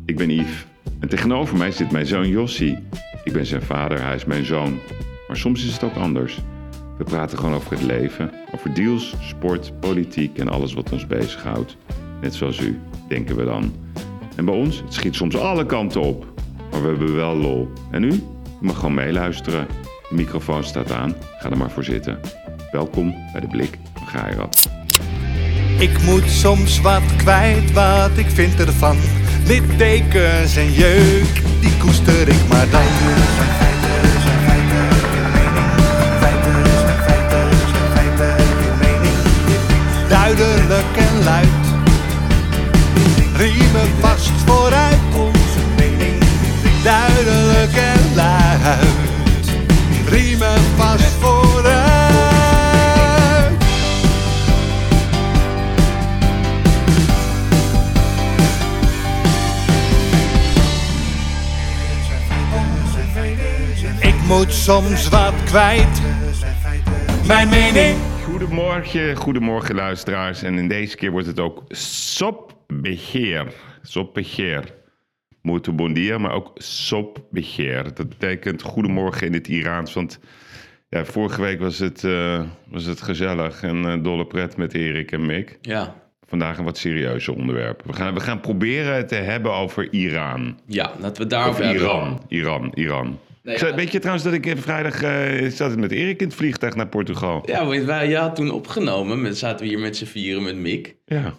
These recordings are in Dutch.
Ik ben Yves en tegenover mij zit mijn zoon Jossie. Ik ben zijn vader, hij is mijn zoon. Maar soms is het ook anders. We praten gewoon over het leven, over deals, sport, politiek en alles wat ons bezighoudt. Net zoals u, denken we dan. En bij ons, het schiet soms alle kanten op. Maar we hebben wel lol. En u? U mag gewoon meeluisteren. De microfoon staat aan, ga er maar voor zitten. Welkom bij de Blik van Gairat. Ik moet soms wat kwijt, wat ik vind ervan. Littekens en jeuk, die koester ik maar dan. Duidelijk en luid, riemen vast vooruit. Onze mening, duidelijk en luid, riemen vast vooruit. Ik moet soms wat kwijt, mijn mening. Goedemorgen luisteraars. En in deze keer wordt het ook sopbeheer. Muito bon dia, maar ook sopbeheer. Dat betekent goedemorgen in het Iraans. Want ja, vorige week was het gezellig en dolle pret met Erik en Mick. Ja. Vandaag een wat serieuzer onderwerp. We gaan proberen het te hebben over Iran. Ja, laten we daarover hebben. Iran. Nee, ja. Weet je trouwens dat ik vrijdag zat met Erik in het vliegtuig naar Portugal? Ja, want wij hadden toen opgenomen. Zaten we hier met z'n vieren met Mick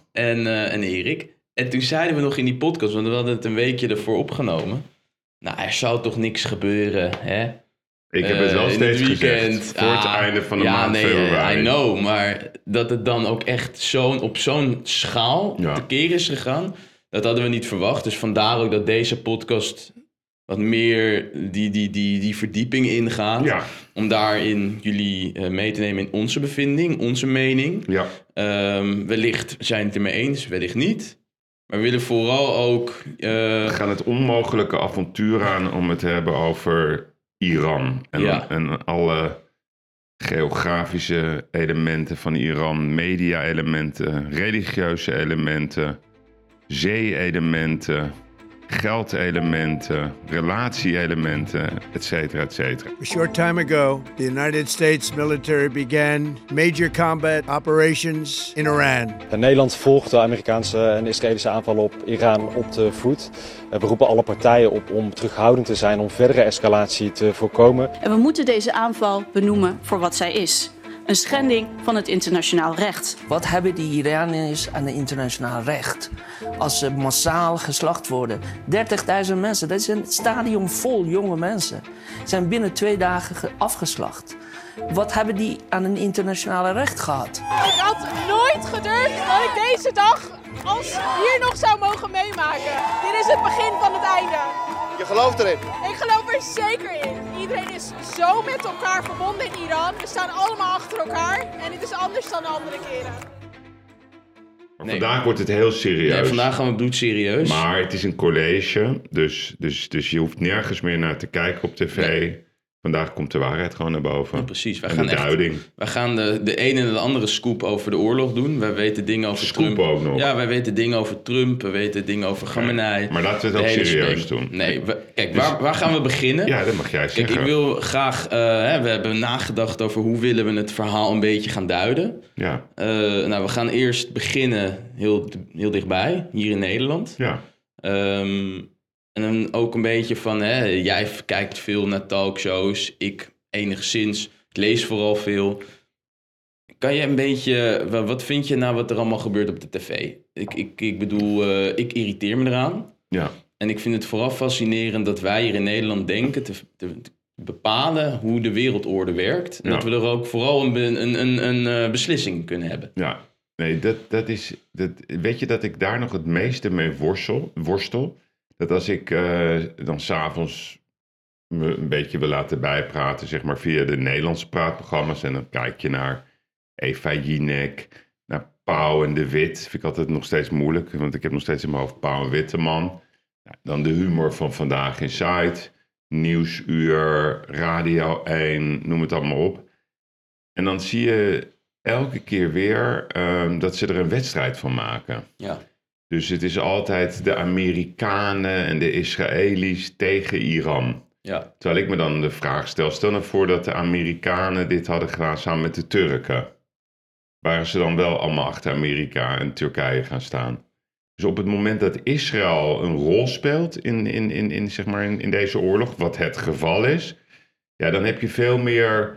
en Erik. En toen zeiden we nog in die podcast, want we hadden het een weekje ervoor opgenomen. Nou, er zou toch niks gebeuren, hè? Ik heb het wel steeds gezegd. Voor het einde van de maand februari. I know, maar dat het dan ook echt op zo'n schaal tekeer is gegaan, dat hadden we niet verwacht. Dus vandaar ook dat deze podcast wat meer die verdieping ingaat. Ja. Om daarin jullie mee te nemen in onze bevinding, onze mening. Ja. Wellicht zijn het ermee eens, wellicht niet. Maar we willen vooral ook... We gaan het onmogelijke avontuur aan om het te hebben over Iran. En alle geografische elementen van Iran, media-elementen, religieuze elementen, zee-elementen, geldelementen, relatie-elementen, et cetera, et cetera. A short time ago, the United States military began major combat operations in Iran. Nederland volgt de Amerikaanse en Israëlische aanvallen op Iran op de voet. We roepen alle partijen op om terughoudend te zijn om verdere escalatie te voorkomen. En we moeten deze aanval benoemen voor wat zij is. Een schending van het internationaal recht. Wat hebben die Iraniërs aan het internationaal recht? Als ze massaal geslacht worden. 30.000 mensen, dat is een stadion vol jonge mensen. Zijn binnen 2 dagen afgeslacht. Wat hebben die aan een internationale recht gehad? Ik had nooit gedurfd dat ik deze dag als hier nog zou mogen meemaken. Dit is het begin van het einde. Je gelooft erin? Ik geloof er zeker in. Iedereen is zo met elkaar verbonden in Iran. We staan allemaal achter elkaar. En het is anders dan de andere keren. Maar vandaag wordt het heel serieus. Nee, vandaag gaan we bloedserieus. Maar het is een college, dus je hoeft nergens meer naar te kijken op tv. Nee. Vandaag komt de waarheid gewoon naar boven. Ja, precies. Wij gaan de ene en de andere scoop over de oorlog doen. Wij weten dingen over Trump. Ook nog. Ja, wij weten dingen over Trump. We weten dingen over Khamenei. Maar laten we het ook serieus doen. Nee, waar gaan we beginnen? Ja, dat mag jij zeggen. Kijk, ik wil graag... we hebben nagedacht over hoe willen we het verhaal een beetje gaan duiden. Ja. We gaan eerst beginnen heel dichtbij, hier in Nederland. Ja. En dan ook een beetje van, jij kijkt veel naar talkshows, ik enigszins, ik lees vooral veel. Kan je een beetje, wat vind je nou wat er allemaal gebeurt op de tv? Ik bedoel, ik irriteer me eraan. Ja. En ik vind het vooral fascinerend dat wij hier in Nederland denken te bepalen hoe de wereldorde werkt. En dat we er ook vooral een beslissing kunnen hebben. Ja, nee, weet je dat ik daar nog het meeste mee worstel? Dat als ik dan 's avonds me een beetje wil laten bijpraten, zeg maar via de Nederlandse praatprogramma's, en dan kijk je naar Eva Jinek, naar Pauw en de Wit, vind ik altijd nog steeds moeilijk, want ik heb nog steeds in mijn hoofd Pauw en Witteman. Ja, dan de humor van Vandaag Inside, Nieuwsuur, Radio 1, noem het allemaal op. En dan zie je elke keer weer dat ze er een wedstrijd van maken. Ja. Dus het is altijd de Amerikanen en de Israëli's tegen Iran. Ja. Terwijl ik me dan de vraag stel nou voor dat de Amerikanen dit hadden gedaan samen met de Turken. Waren ze dan wel allemaal achter Amerika en Turkije gaan staan? Dus op het moment dat Israël een rol speelt in deze oorlog, wat het geval is, ja, dan heb je veel meer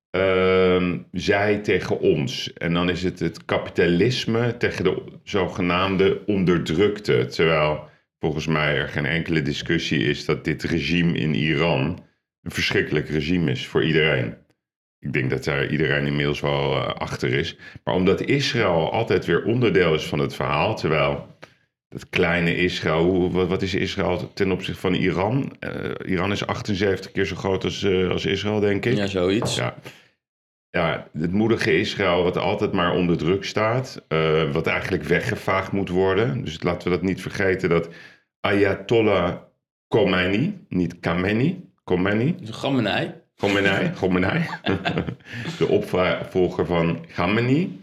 zij tegen ons. En dan is het kapitalisme tegen de zogenaamde onderdrukte. Terwijl volgens mij er geen enkele discussie is dat dit regime in Iran een verschrikkelijk regime is voor iedereen. Ik denk dat daar iedereen inmiddels wel achter is. Maar omdat Israël altijd weer onderdeel is van het verhaal, terwijl dat kleine Israël, wat is Israël ten opzichte van Iran? Iran is 78 keer zo groot als Israël, denk ik. Ja, zoiets. Ja, het moedige Israël wat altijd maar onder druk staat, wat eigenlijk weggevaagd moet worden. Dus laten we dat niet vergeten dat Ayatollah Khomeini, niet Khomeini. Khomeini. De opvolger van Khamenei.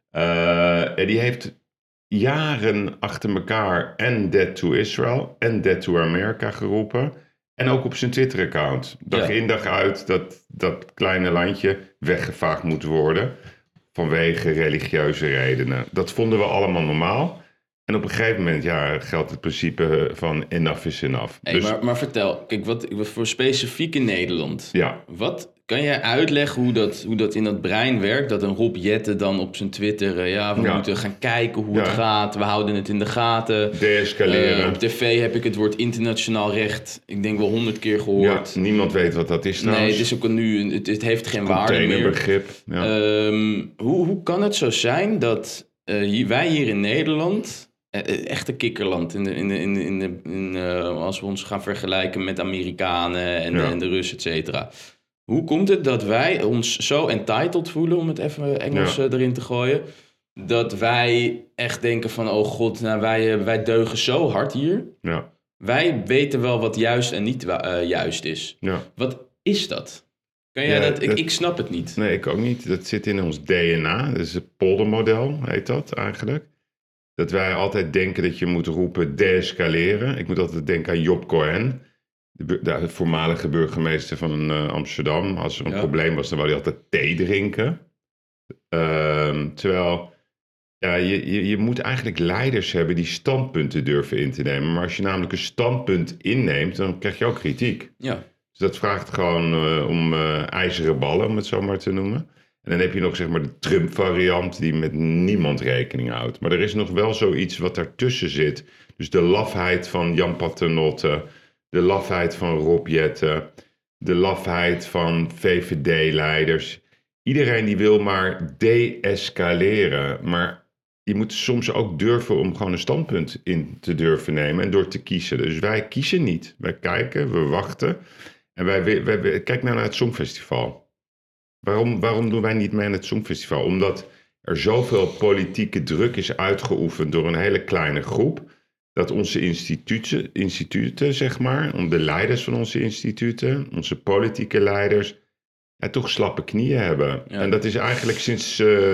Die heeft jaren achter elkaar en Dead to Israel en Dead to America geroepen. En ook op zijn Twitter-account. Dag in dag uit dat kleine landje weggevaagd moet worden vanwege religieuze redenen. Dat vonden we allemaal normaal. En op een gegeven moment geldt het principe van enough is enough. Hey, dus, maar vertel, kijk, wat voor specifiek in Nederland. Ja. Kan jij uitleggen hoe dat in dat brein werkt? Dat een Rob Jetten dan op zijn Twitter, we moeten gaan kijken hoe het gaat. We houden het in de gaten. Deescaleren. Op tv heb ik het woord internationaal recht, ik denk wel 100 keer gehoord. Ja, niemand weet wat dat is trouwens. Nee, het is ook nu, het heeft geen waarde meer. Containerbegrip. Ja. Hoe kan het zo zijn dat wij hier in Nederland, echt een kikkerland, als we ons gaan vergelijken met Amerikanen en de Russen, et cetera. Hoe komt het dat wij ons zo entitled voelen, om het even Engels erin te gooien, dat wij echt denken van, oh god, nou wij deugen zo hard hier. Ja. Wij weten wel wat juist en niet juist is. Ja. Wat is dat? Kan jij dat? Ik snap het niet. Nee, ik ook niet. Dat zit in ons DNA. Dat is het poldermodel, heet dat eigenlijk. Dat wij altijd denken dat je moet roepen deescaleren. Ik moet altijd denken aan Job Cohen, de voormalige burgemeester van Amsterdam. Als er een probleem was, dan wou hij altijd thee drinken. Terwijl je moet eigenlijk leiders hebben die standpunten durven in te nemen. Maar als je namelijk een standpunt inneemt, dan krijg je ook kritiek. Ja. Dus dat vraagt gewoon om ijzeren ballen, om het zo maar te noemen. En dan heb je nog zeg maar de Trump-variant die met niemand rekening houdt. Maar er is nog wel zoiets wat daartussen zit. Dus de lafheid van Jan Paternotte, de lafheid van Rob Jetten, de lafheid van VVD-leiders. Iedereen die wil maar de-escaleren. Maar je moet soms ook durven om gewoon een standpunt in te durven nemen en door te kiezen. Dus wij kiezen niet. Wij kijken, we wachten. En wij kijk nou naar het Songfestival. Waarom doen wij niet mee aan het Songfestival? Omdat er zoveel politieke druk is uitgeoefend door een hele kleine groep, dat onze instituten, zeg maar, de leiders van onze instituten, onze politieke leiders, toch slappe knieën hebben. Ja. En dat is eigenlijk sinds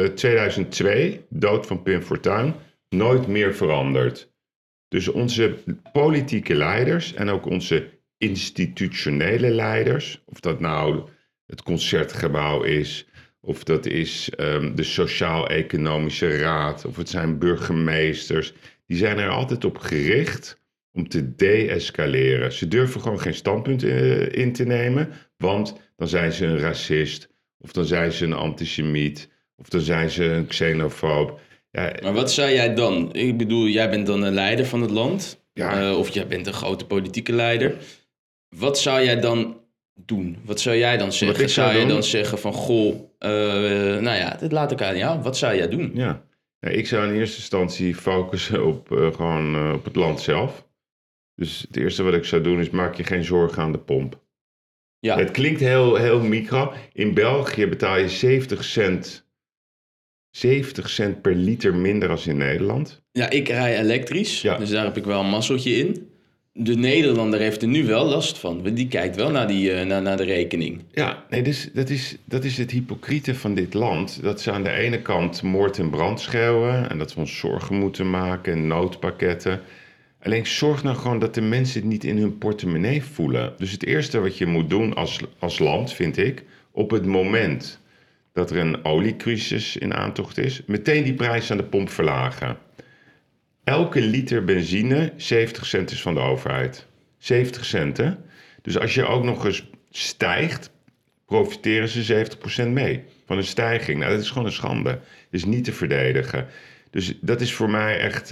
2002, dood van Pim Fortuyn, nooit meer veranderd. Dus onze politieke leiders en ook onze institutionele leiders, of dat nou het Concertgebouw is, of dat is de Sociaal-Economische Raad, of het zijn burgemeesters, die zijn er altijd op gericht om te de-escaleren. Ze durven gewoon geen standpunt in te nemen, want dan zijn ze een racist, of dan zijn ze een antisemiet, of dan zijn ze een xenofoob. Ja, maar wat zou jij dan? Ik bedoel, jij bent dan een leider van het land, of jij bent een grote politieke leider. Wat zou jij dan doen? Wat zou jij dan zeggen? Zou je dan zeggen van, goh, dit laat ik aan jou. Wat zou jij doen? Ja, ik zou in eerste instantie focussen op op het land zelf. Dus het eerste wat ik zou doen is, maak je geen zorgen aan de pomp. Ja. Het klinkt heel micro. In België betaal je 70 cent per liter minder als in Nederland. Ja, ik rij elektrisch, dus daar heb ik wel een mazzeltje in. de Nederlander heeft er nu wel last van. Want die kijkt wel naar, naar de rekening. Ja, nee, dus dat is het hypocriete van dit land. Dat ze aan de ene kant moord en brand schreeuwen... en dat we ons zorgen moeten maken en noodpakketten. Alleen zorg nou gewoon dat de mensen het niet in hun portemonnee voelen. Dus het eerste wat je moet doen als land, vind ik... op het moment dat er een oliecrisis in aantocht is... meteen die prijs aan de pomp verlagen. Elke liter benzine 70 cent is van de overheid. 70 cent, hè? Dus als je ook nog eens stijgt, profiteren ze 70% mee van een stijging. Nou, dat is gewoon een schande. Dat is niet te verdedigen. Dus dat is voor mij echt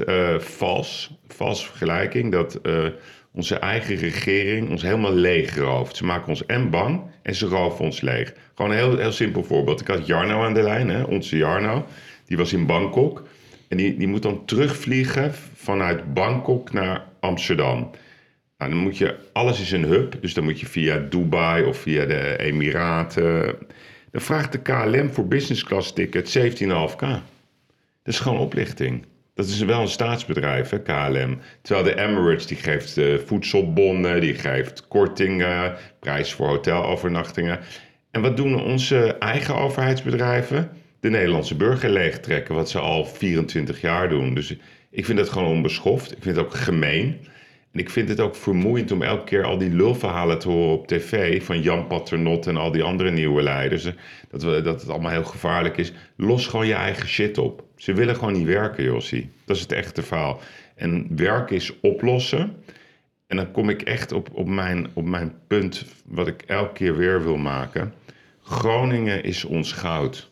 vals vergelijking... dat onze eigen regering ons helemaal leeg rooft. Ze maken ons en bang en ze roven ons leeg. Gewoon een heel simpel voorbeeld. Ik had Jarno aan de lijn, hè? Onze Jarno. Die was in Bangkok... En die moet dan terugvliegen vanuit Bangkok naar Amsterdam. Nou, dan moet je, alles is een hub, dus dan moet je via Dubai of via de Emiraten. Dan vraagt de KLM voor business class ticket 17,5k. Dat is gewoon oplichting. Dat is wel een staatsbedrijf, hè, KLM. Terwijl de Emirates, die geeft voedselbonnen, die geeft kortingen, prijs voor hotelovernachtingen. En wat doen onze eigen overheidsbedrijven? De Nederlandse burger leegtrekken, wat ze al 24 jaar doen. Dus ik vind dat gewoon onbeschoft. Ik vind het ook gemeen. En ik vind het ook vermoeiend om elke keer al die lulverhalen te horen op tv... van Jan Paternotte en al die andere nieuwe leiders. Dat het allemaal heel gevaarlijk is. Los gewoon je eigen shit op. Ze willen gewoon niet werken, Jossie. Dat is het echte verhaal. En werken is oplossen. En dan kom ik echt op mijn punt wat ik elke keer weer wil maken. Groningen is ons goud.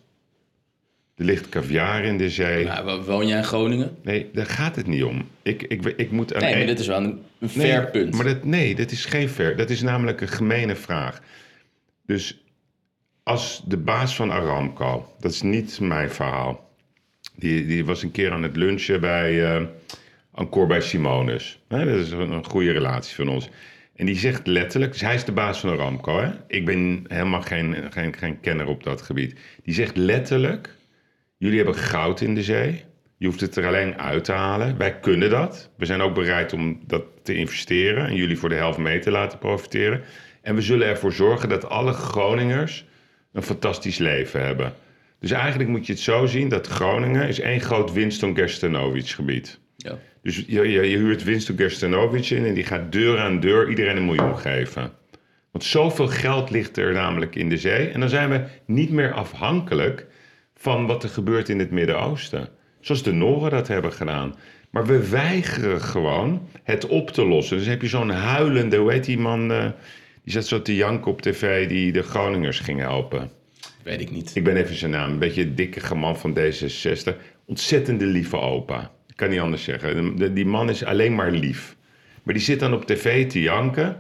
Er ligt caviar in de zee. Maar woon jij in Groningen? Nee, daar gaat het niet om. Ik moet nee, maar dit is wel een fair punt. Maar dat is geen fair. Dat is namelijk een gemene vraag. Dus als de baas van Aramco... Dat is niet mijn verhaal. Die was een keer aan het lunchen bij Ancor bij Simonus. Dat is een goede relatie van ons. En die zegt letterlijk... Dus hij is de baas van Aramco. Hè? Ik ben helemaal geen kenner op dat gebied. Die zegt letterlijk... Jullie hebben goud in de zee. Je hoeft het er alleen uit te halen. Wij kunnen dat. We zijn ook bereid om dat te investeren... en jullie voor de helft mee te laten profiteren. En we zullen ervoor zorgen dat alle Groningers... een fantastisch leven hebben. Dus eigenlijk moet je het zo zien... dat Groningen is één groot Winston Gerstenovic gebied. Ja. Dus je huurt Winston Gerstenovic in... en die gaat deur aan deur iedereen $1 miljoen geven. Want zoveel geld ligt er namelijk in de zee... en dan zijn we niet meer afhankelijk... van wat er gebeurt in het Midden-Oosten. Zoals de Noren dat hebben gedaan. Maar we weigeren gewoon het op te lossen. Dus heb je zo'n huilende, hoe heet die man... die zat zo te janken op tv, die de Groningers ging helpen. Weet ik niet. Ik ben even zijn naam. Een beetje een dikke man van D66. Ontzettende lieve opa. Ik kan niet anders zeggen. Die man is alleen maar lief. Maar die zit dan op tv te janken...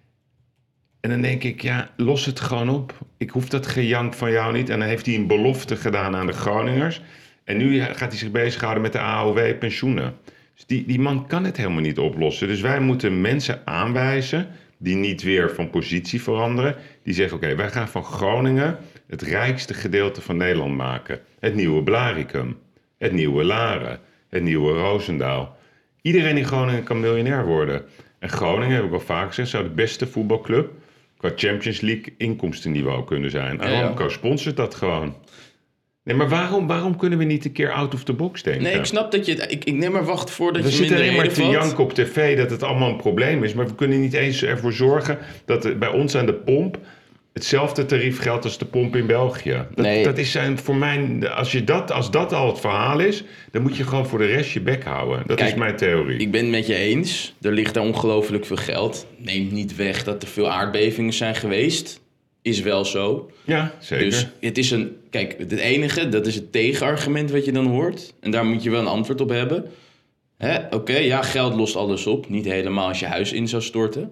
En dan denk ik, ja, los het gewoon op. Ik hoef dat gejank van jou niet. En dan heeft hij een belofte gedaan aan de Groningers. En nu gaat hij zich bezighouden met de AOW-pensioenen. Dus die man kan het helemaal niet oplossen. Dus wij moeten mensen aanwijzen die niet weer van positie veranderen. Die zeggen, oké, wij gaan van Groningen het rijkste gedeelte van Nederland maken. Het nieuwe Blaricum, het nieuwe Laren, het nieuwe Roosendaal. Iedereen in Groningen kan miljonair worden. En Groningen, heb ik al vaak gezegd, zou de beste voetbalclub... qua Champions League inkomstenniveau kunnen zijn. Aramco sponsort dat gewoon. Nee, maar waarom kunnen we niet een keer out of the box denken? Nee, ik snap dat je... Ik neem maar wacht voordat je zitten alleen maar te valt. janken op tv dat het allemaal een probleem is. Maar we kunnen niet eens ervoor zorgen dat er bij ons aan de pomp... hetzelfde tarief geldt als de pomp in België. Dat is voor mij... Als dat al het verhaal is... dan moet je gewoon voor de rest je bek houden. Dat is mijn theorie. Ik ben het met je eens. Er ligt daar ongelooflijk veel geld. Neemt niet weg dat er veel aardbevingen zijn geweest. Is wel zo. Ja, zeker. Dus het is een... Kijk, het enige, dat is het tegenargument wat je dan hoort. En daar moet je wel een antwoord op hebben. Oké, geld lost alles op. Niet helemaal als je huis in zou storten.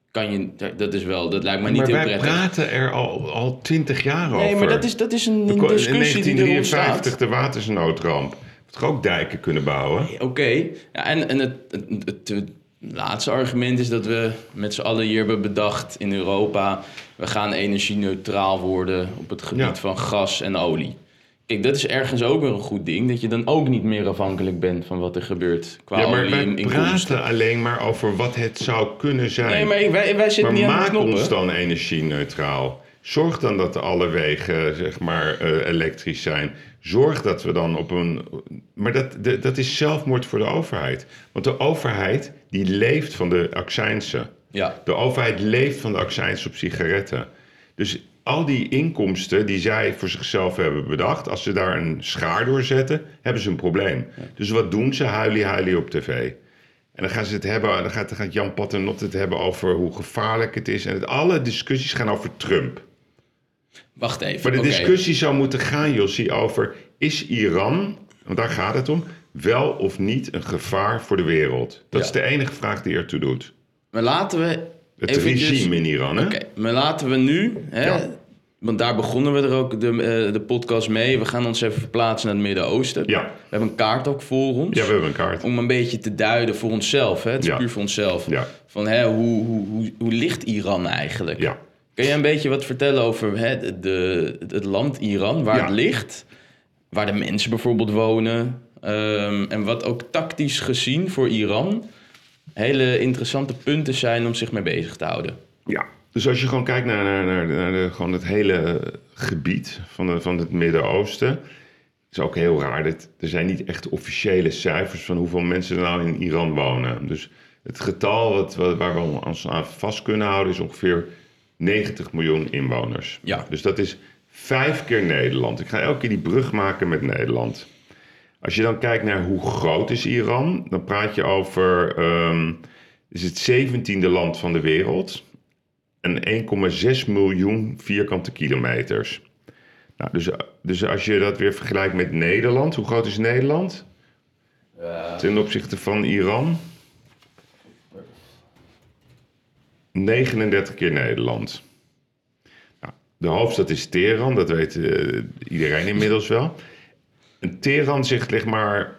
Dat lijkt me niet heel prettig. Maar wij praten er al 20 jaar over. Nee, maar dat is een discussie die er ontstaat. In 1953 de watersnoodramp. We toch ook dijken kunnen bouwen? Oké. Ja, en het laatste argument is dat we met z'n allen hier hebben bedacht in Europa... we gaan energie-neutraal worden op het gebied van gas en olie. Kijk, dat is ergens ook weer een goed ding. Dat je dan ook niet meer afhankelijk bent van wat er gebeurt. Qua Ja, maar olie wij en inkomsten. praten alleen maar over wat het zou kunnen zijn. Nee, maar wij zitten niet aan de maak knoppen. ons dan energie-neutraal. Zorg dan dat alle wegen, zeg maar, elektrisch zijn. Zorg dat we dan op een... Maar dat is zelfmoord voor de overheid. Want de overheid, die leeft van de accijnsen. Ja. De overheid leeft van de accijns op sigaretten. Dus al die inkomsten die zij voor zichzelf hebben bedacht... als ze daar een schaar door zetten, hebben ze een probleem. Ja. Dus wat doen ze? Huilie op tv. En dan gaan ze het hebben, dan gaat Jan Paternotte het hebben over hoe gevaarlijk het is. En alle discussies gaan over Trump. Wacht even. Maar de discussie zou moeten gaan, Jossie, over... is Iran, want daar gaat het om... wel of niet een gevaar voor de wereld? Dat is de enige vraag die ertoe doet. Maar laten we... Het regime in Iran, hè? Oké, maar laten we nu... Hè, want daar begonnen we er ook de podcast mee. We gaan ons even verplaatsen naar het Midden-Oosten. Ja. We hebben een kaart ook voor ons. Ja, we hebben een kaart. Om een beetje te duiden voor onszelf. Hè? Het is puur voor onszelf. Ja. Van hoe ligt Iran eigenlijk? Ja. Kun je een beetje wat vertellen over het land Iran, waar het ligt? Waar de mensen bijvoorbeeld wonen. En wat ook tactisch gezien voor Iran hele interessante punten zijn om zich mee bezig te houden. Ja, dus als je gewoon kijkt naar gewoon het hele gebied van het Midden-Oosten... is ook heel raar. Er zijn niet echt officiële cijfers van hoeveel mensen er nou in Iran wonen. Dus het getal waar we ons aan vast kunnen houden is ongeveer 90 miljoen inwoners. Ja. Dus dat is 5 keer Nederland. Ik ga elke keer die brug maken met Nederland. Als je dan kijkt naar hoe groot is Iran, dan praat je over... is het 17e land van de wereld en 1,6 miljoen vierkante kilometers. Nou, dus als je dat weer vergelijkt met Nederland, hoe groot is Nederland? Ten opzichte van Iran? 39 keer Nederland. Nou, de hoofdstad is Teheran, dat weet iedereen inmiddels wel. En Teheran ligt maar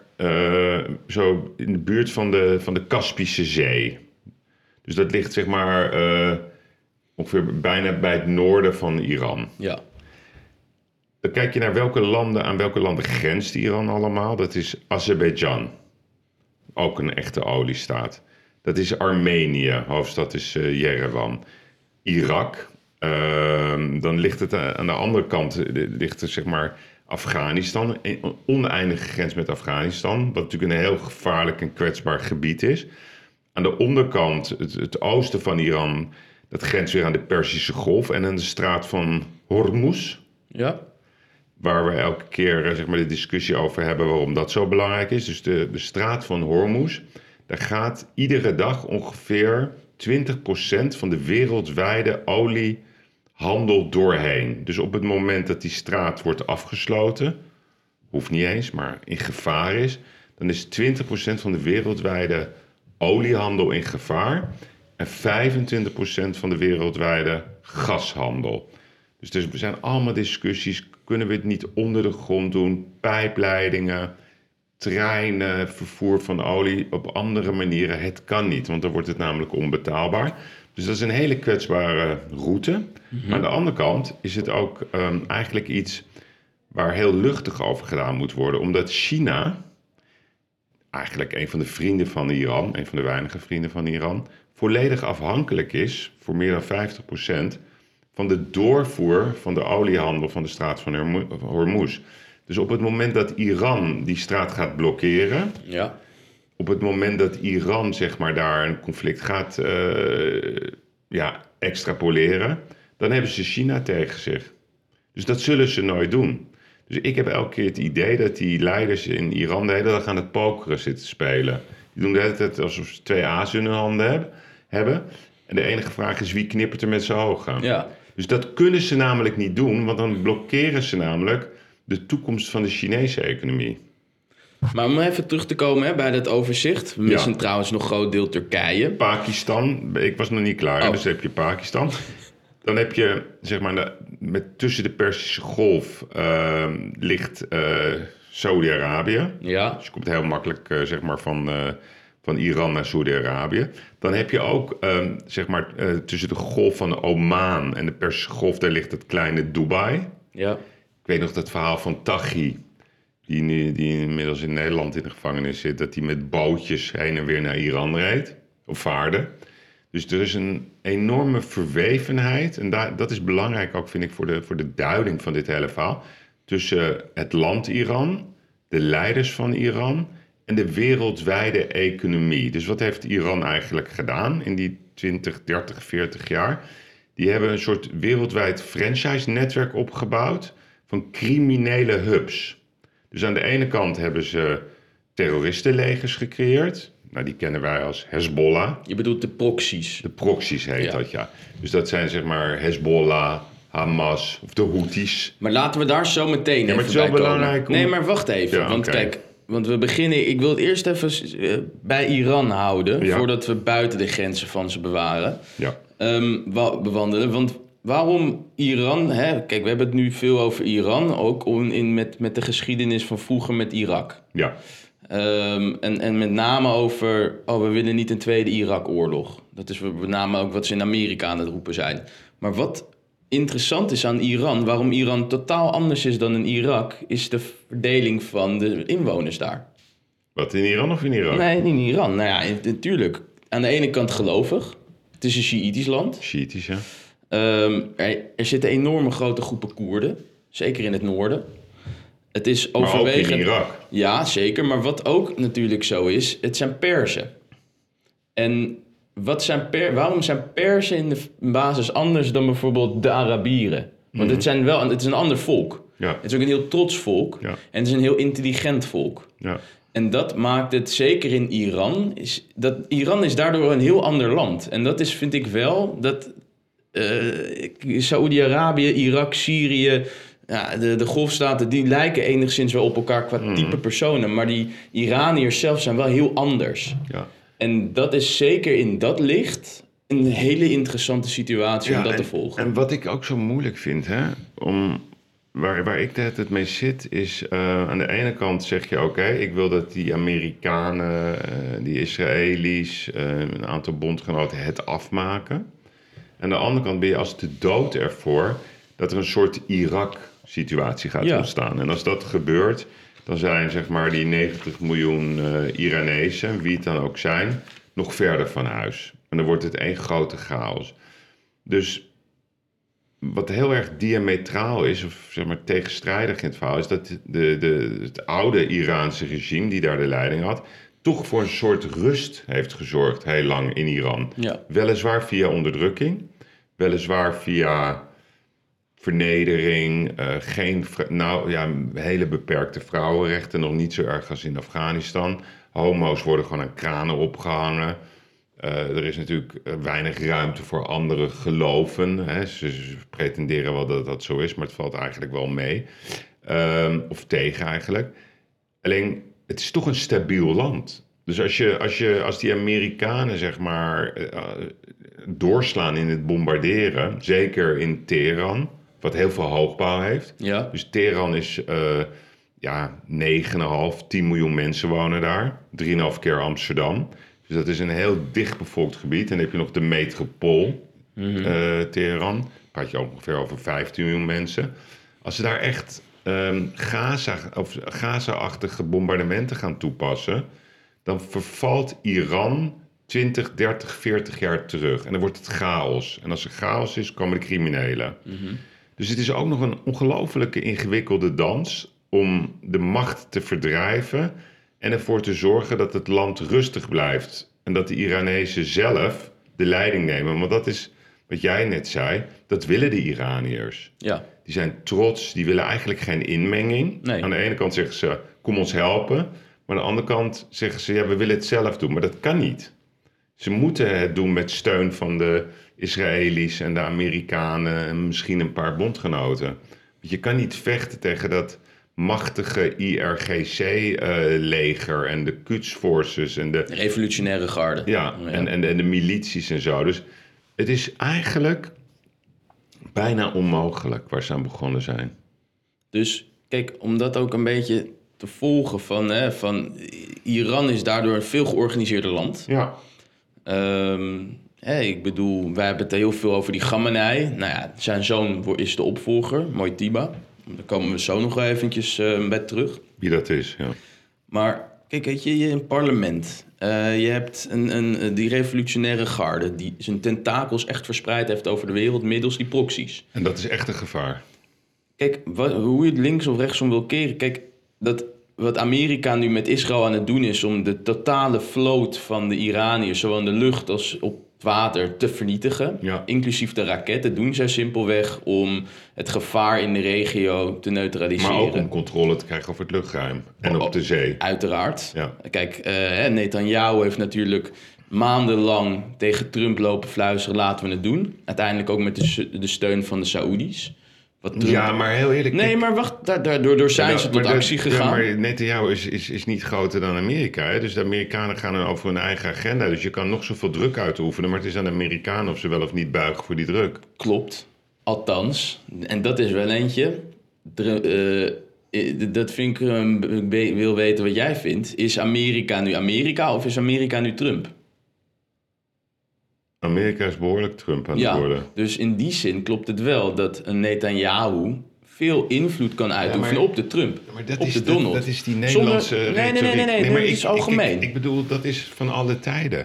zo in de buurt van de Kaspische Zee. Dus dat ligt zeg maar ongeveer bijna bij het noorden van Iran. Ja. Dan kijk je naar aan welke landen grenst Iran allemaal. Dat is Azerbeidzjan, ook een echte oliestaat. Dat is Armenië, hoofdstad is Yerevan. Irak, dan ligt het aan de andere kant, ligt er zeg maar Afghanistan, een oneindige grens met Afghanistan, wat natuurlijk een heel gevaarlijk en kwetsbaar gebied is. Aan de onderkant, het oosten van Iran, dat grenst weer aan de Perzische Golf en aan de straat van Hormuz. Ja. Waar we elke keer zeg maar, de discussie over hebben waarom dat zo belangrijk is. Dus de straat van Hormuz, daar gaat iedere dag ongeveer 20% van de wereldwijde oliehandel doorheen. Dus op het moment dat die straat wordt afgesloten, hoeft niet eens, maar in gevaar is, dan is 20% van de wereldwijde oliehandel in gevaar en 25% van de wereldwijde gashandel. Dus er zijn allemaal discussies, kunnen we het niet onder de grond doen, pijpleidingen, treinen, vervoer van olie op andere manieren. Het kan niet, want dan wordt het namelijk onbetaalbaar. Dus dat is een hele kwetsbare route. Mm-hmm. Maar aan de andere kant is het ook eigenlijk iets waar heel luchtig over gedaan moet worden. Omdat China, eigenlijk een van de vrienden van Iran, een van de weinige vrienden van Iran, volledig afhankelijk is, voor meer dan 50%, van de doorvoer van de oliehandel van de straat van Hormuz. Dus op het moment dat Iran die straat gaat blokkeren, ja, op het moment dat Iran zeg maar daar een conflict gaat extrapoleren, dan hebben ze China tegen zich. Dus dat zullen ze nooit doen. Dus ik heb elke keer het idee dat die leiders in Iran de hele dag aan het pokeren zitten spelen. Die doen de hele tijd alsof ze 2 azen in hun handen hebben. En de enige vraag is wie knippert er met zijn ogen. Ja. Dus dat kunnen ze namelijk niet doen, want dan blokkeren ze namelijk de toekomst van de Chinese economie. Maar om even terug te komen bij dat overzicht. We missen trouwens nog een groot deel Turkije. Pakistan, ik was nog niet klaar, dus heb je Pakistan. Dan heb je, zeg maar, tussen de Perzische Golf ligt Saudi-Arabië. Ja. Dus je komt heel makkelijk zeg maar, van Iran naar Saudi-Arabië. Dan heb je ook, zeg maar, tussen de Golf van Oman en de Perzische Golf, daar ligt het kleine Dubai. Ja. Ik weet nog dat verhaal van Taghi, die inmiddels in Nederland in de gevangenis zit, dat hij met bootjes heen en weer naar Iran reed, of vaarde. Dus er is een enorme verwevenheid, en dat is belangrijk ook, vind ik, voor de duiding van dit hele verhaal, tussen het land Iran, de leiders van Iran en de wereldwijde economie. Dus wat heeft Iran eigenlijk gedaan in die 20, 30, 40 jaar? Die hebben een soort wereldwijd franchise-netwerk opgebouwd van criminele hubs. Dus aan de ene kant hebben ze terroristenlegers gecreëerd. Nou, die kennen wij als Hezbollah. Je bedoelt de proxies. De proxies heet dat, ja. Dus dat zijn zeg maar Hezbollah, Hamas of de Houthis. Maar laten we daar zo meteen maar even het is wel bij komen. belangrijk om... Nee, maar wacht even. Ja, want okay. Kijk, want we beginnen... Ik wil het eerst even bij Iran houden, voordat we buiten de grenzen van ze bewaren. Ja. Bewandelen. Want waarom Iran... Hè? Kijk, we hebben het nu veel over Iran, ook met de geschiedenis van vroeger met Irak. Ja. En met name over... we willen niet een tweede Irak-oorlog. Dat is met name ook wat ze in Amerika aan het roepen zijn. Maar wat interessant is aan Iran, waarom Iran totaal anders is dan in Irak, is de verdeling van de inwoners daar. Wat, in Iran of in Irak? Nee, in Iran. Nou ja, natuurlijk. Aan de ene kant gelovig. Het is een Sjiïtisch land. Sjiïtisch, ja. Er zitten enorme grote groepen Koerden. Zeker in het noorden. Het is overwegend... Maar ook in Irak. Ja, zeker. Maar wat ook natuurlijk zo is, het zijn Perzen. En waarom zijn Perzen in de basis anders dan bijvoorbeeld de Arabieren? Want het is een ander volk. Ja. Het is ook een heel trots volk. Ja. En het is een heel intelligent volk. Ja. En dat maakt het, zeker in Iran, Iran is daardoor een heel ander land. En dat is, vind ik wel, dat Saoedi-Arabië, Irak, Syrië, ja, de golfstaten, die lijken enigszins wel op elkaar qua type personen. Maar die Iraniërs zelf zijn wel heel anders. Ja. En dat is zeker in dat licht een hele interessante situatie om dat te volgen. En wat ik ook zo moeilijk vind, waar ik de hele tijd mee zit, is aan de ene kant zeg je oké, ik wil dat die Amerikanen, die Israëli's, een aantal bondgenoten het afmaken. Aan de andere kant ben je als de dood ervoor dat er een soort Irak-situatie gaat ontstaan. En als dat gebeurt, dan zijn zeg maar die 90 miljoen Iranezen, wie het dan ook zijn, nog verder van huis. En dan wordt het één grote chaos. Dus wat heel erg diametraal is, of zeg maar tegenstrijdig in het verhaal, is dat het oude Iraanse regime, die daar de leiding had, toch voor een soort rust heeft gezorgd heel lang in Iran. Ja. Weliswaar via onderdrukking, weliswaar via vernedering, hele beperkte vrouwenrechten, nog niet zo erg als in Afghanistan. Homo's worden gewoon aan kranen opgehangen. Er is natuurlijk weinig ruimte voor andere geloven. Hè. Ze pretenderen wel dat dat zo is, maar het valt eigenlijk wel mee. Of tegen eigenlijk. Alleen, het is toch een stabiel land. Dus als die Amerikanen zeg maar doorslaan in het bombarderen, zeker in Teheran, wat heel veel hoogbouw heeft. Ja. Dus Teheran is 9,5, 10 miljoen mensen wonen daar. 3,5 keer Amsterdam. Dus dat is een heel dichtbevolkt gebied. En dan heb je nog de metropool Teheran. Praat je ongeveer over 15 miljoen mensen. Als ze daar echt Gaza-achtige bombardementen gaan toepassen, dan vervalt Iran 20, 30, 40 jaar terug. En dan wordt het chaos. En als er chaos is, komen de criminelen. Dus het is ook nog een ongelofelijke ingewikkelde dans om de macht te verdrijven en ervoor te zorgen dat het land rustig blijft. En dat de Iranezen zelf de leiding nemen. Want dat is wat jij net zei, dat willen de Iraniërs. Ja. Die zijn trots, die willen eigenlijk geen inmenging. Nee. Aan de ene kant zeggen ze, kom ons helpen. Maar aan de andere kant zeggen ze, ja, we willen het zelf doen. Maar dat kan niet. Ze moeten het doen met steun van de Israëli's en de Amerikanen en misschien een paar bondgenoten. Want je kan niet vechten tegen dat machtige IRGC-leger en de Quds Forces en de revolutionaire garde. Ja, en de milities en zo. Dus het is eigenlijk bijna onmogelijk waar ze aan begonnen zijn. Dus kijk, om dat ook een beetje te volgen van Iran is daardoor een veel georganiseerder land. Ja. Ik bedoel, wij hebben het heel veel over die Khamenei. Nou ja, zijn zoon is de opvolger, Mojtiba. Daar komen we zo nog wel eventjes bij terug. Wie dat is, ja. Maar kijk, weet je, in het parlement. Je hebt die revolutionaire garde die zijn tentakels echt verspreid heeft over de wereld middels die proxies. En dat is echt een gevaar. Kijk, hoe je het links of rechtsom wil keren. Kijk, wat Amerika nu met Israël aan het doen is om de totale vloot van de Iraniërs, zowel in de lucht als op het water, te vernietigen. Ja. Inclusief de raketten doen zij simpelweg om het gevaar in de regio te neutraliseren. Maar ook om controle te krijgen over het luchtruim en op de zee. Uiteraard. Ja. Kijk, Netanyahu heeft natuurlijk maandenlang tegen Trump lopen fluisteren, laten we het doen. Uiteindelijk ook met de steun van de Saoedi's. Ja, maar heel eerlijk... Nee, maar wacht, daardoor zijn ze tot actie gegaan. Ja, maar Netanyahu is niet groter dan Amerika. Hè? Dus de Amerikanen gaan over hun eigen agenda. Dus je kan nog zoveel druk uitoefenen, maar het is aan de Amerikanen of ze wel of niet buigen voor die druk. Klopt. Althans, en dat is wel eentje. Dat vind ik wil weten wat jij vindt. Is Amerika nu Amerika of is Amerika nu Trump? Amerika is behoorlijk Trump aan het worden. Dus in die zin klopt het wel dat een Netanyahu veel invloed kan uitoefenen op de Trump, op de Donald. Dat is die Nederlandse retoriek. Nee, maar het is algemeen. Ik bedoel, dat is van alle tijden.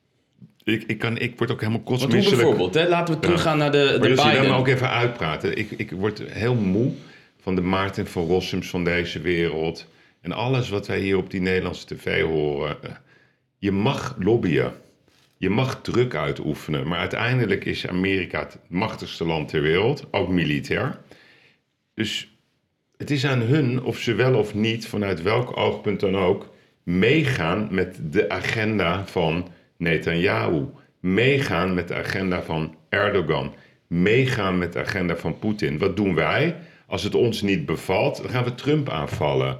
Ik word ook helemaal kotsmisselijk. Want hoe bijvoorbeeld, hè? Laten we teruggaan naar de Biden. Maar Biden. dan ook even uitpraten. Ik word heel moe van de Maarten van Rossums van deze wereld. En alles wat wij hier op die Nederlandse tv horen. Je mag lobbyen. Je mag druk uitoefenen. Maar uiteindelijk is Amerika het machtigste land ter wereld. Ook militair. Dus het is aan hun of ze wel of niet, vanuit welk oogpunt dan ook, meegaan met de agenda van Netanyahu. Meegaan met de agenda van Erdogan. Meegaan met de agenda van Poetin. Wat doen wij? Als het ons niet bevalt, dan gaan we Trump aanvallen.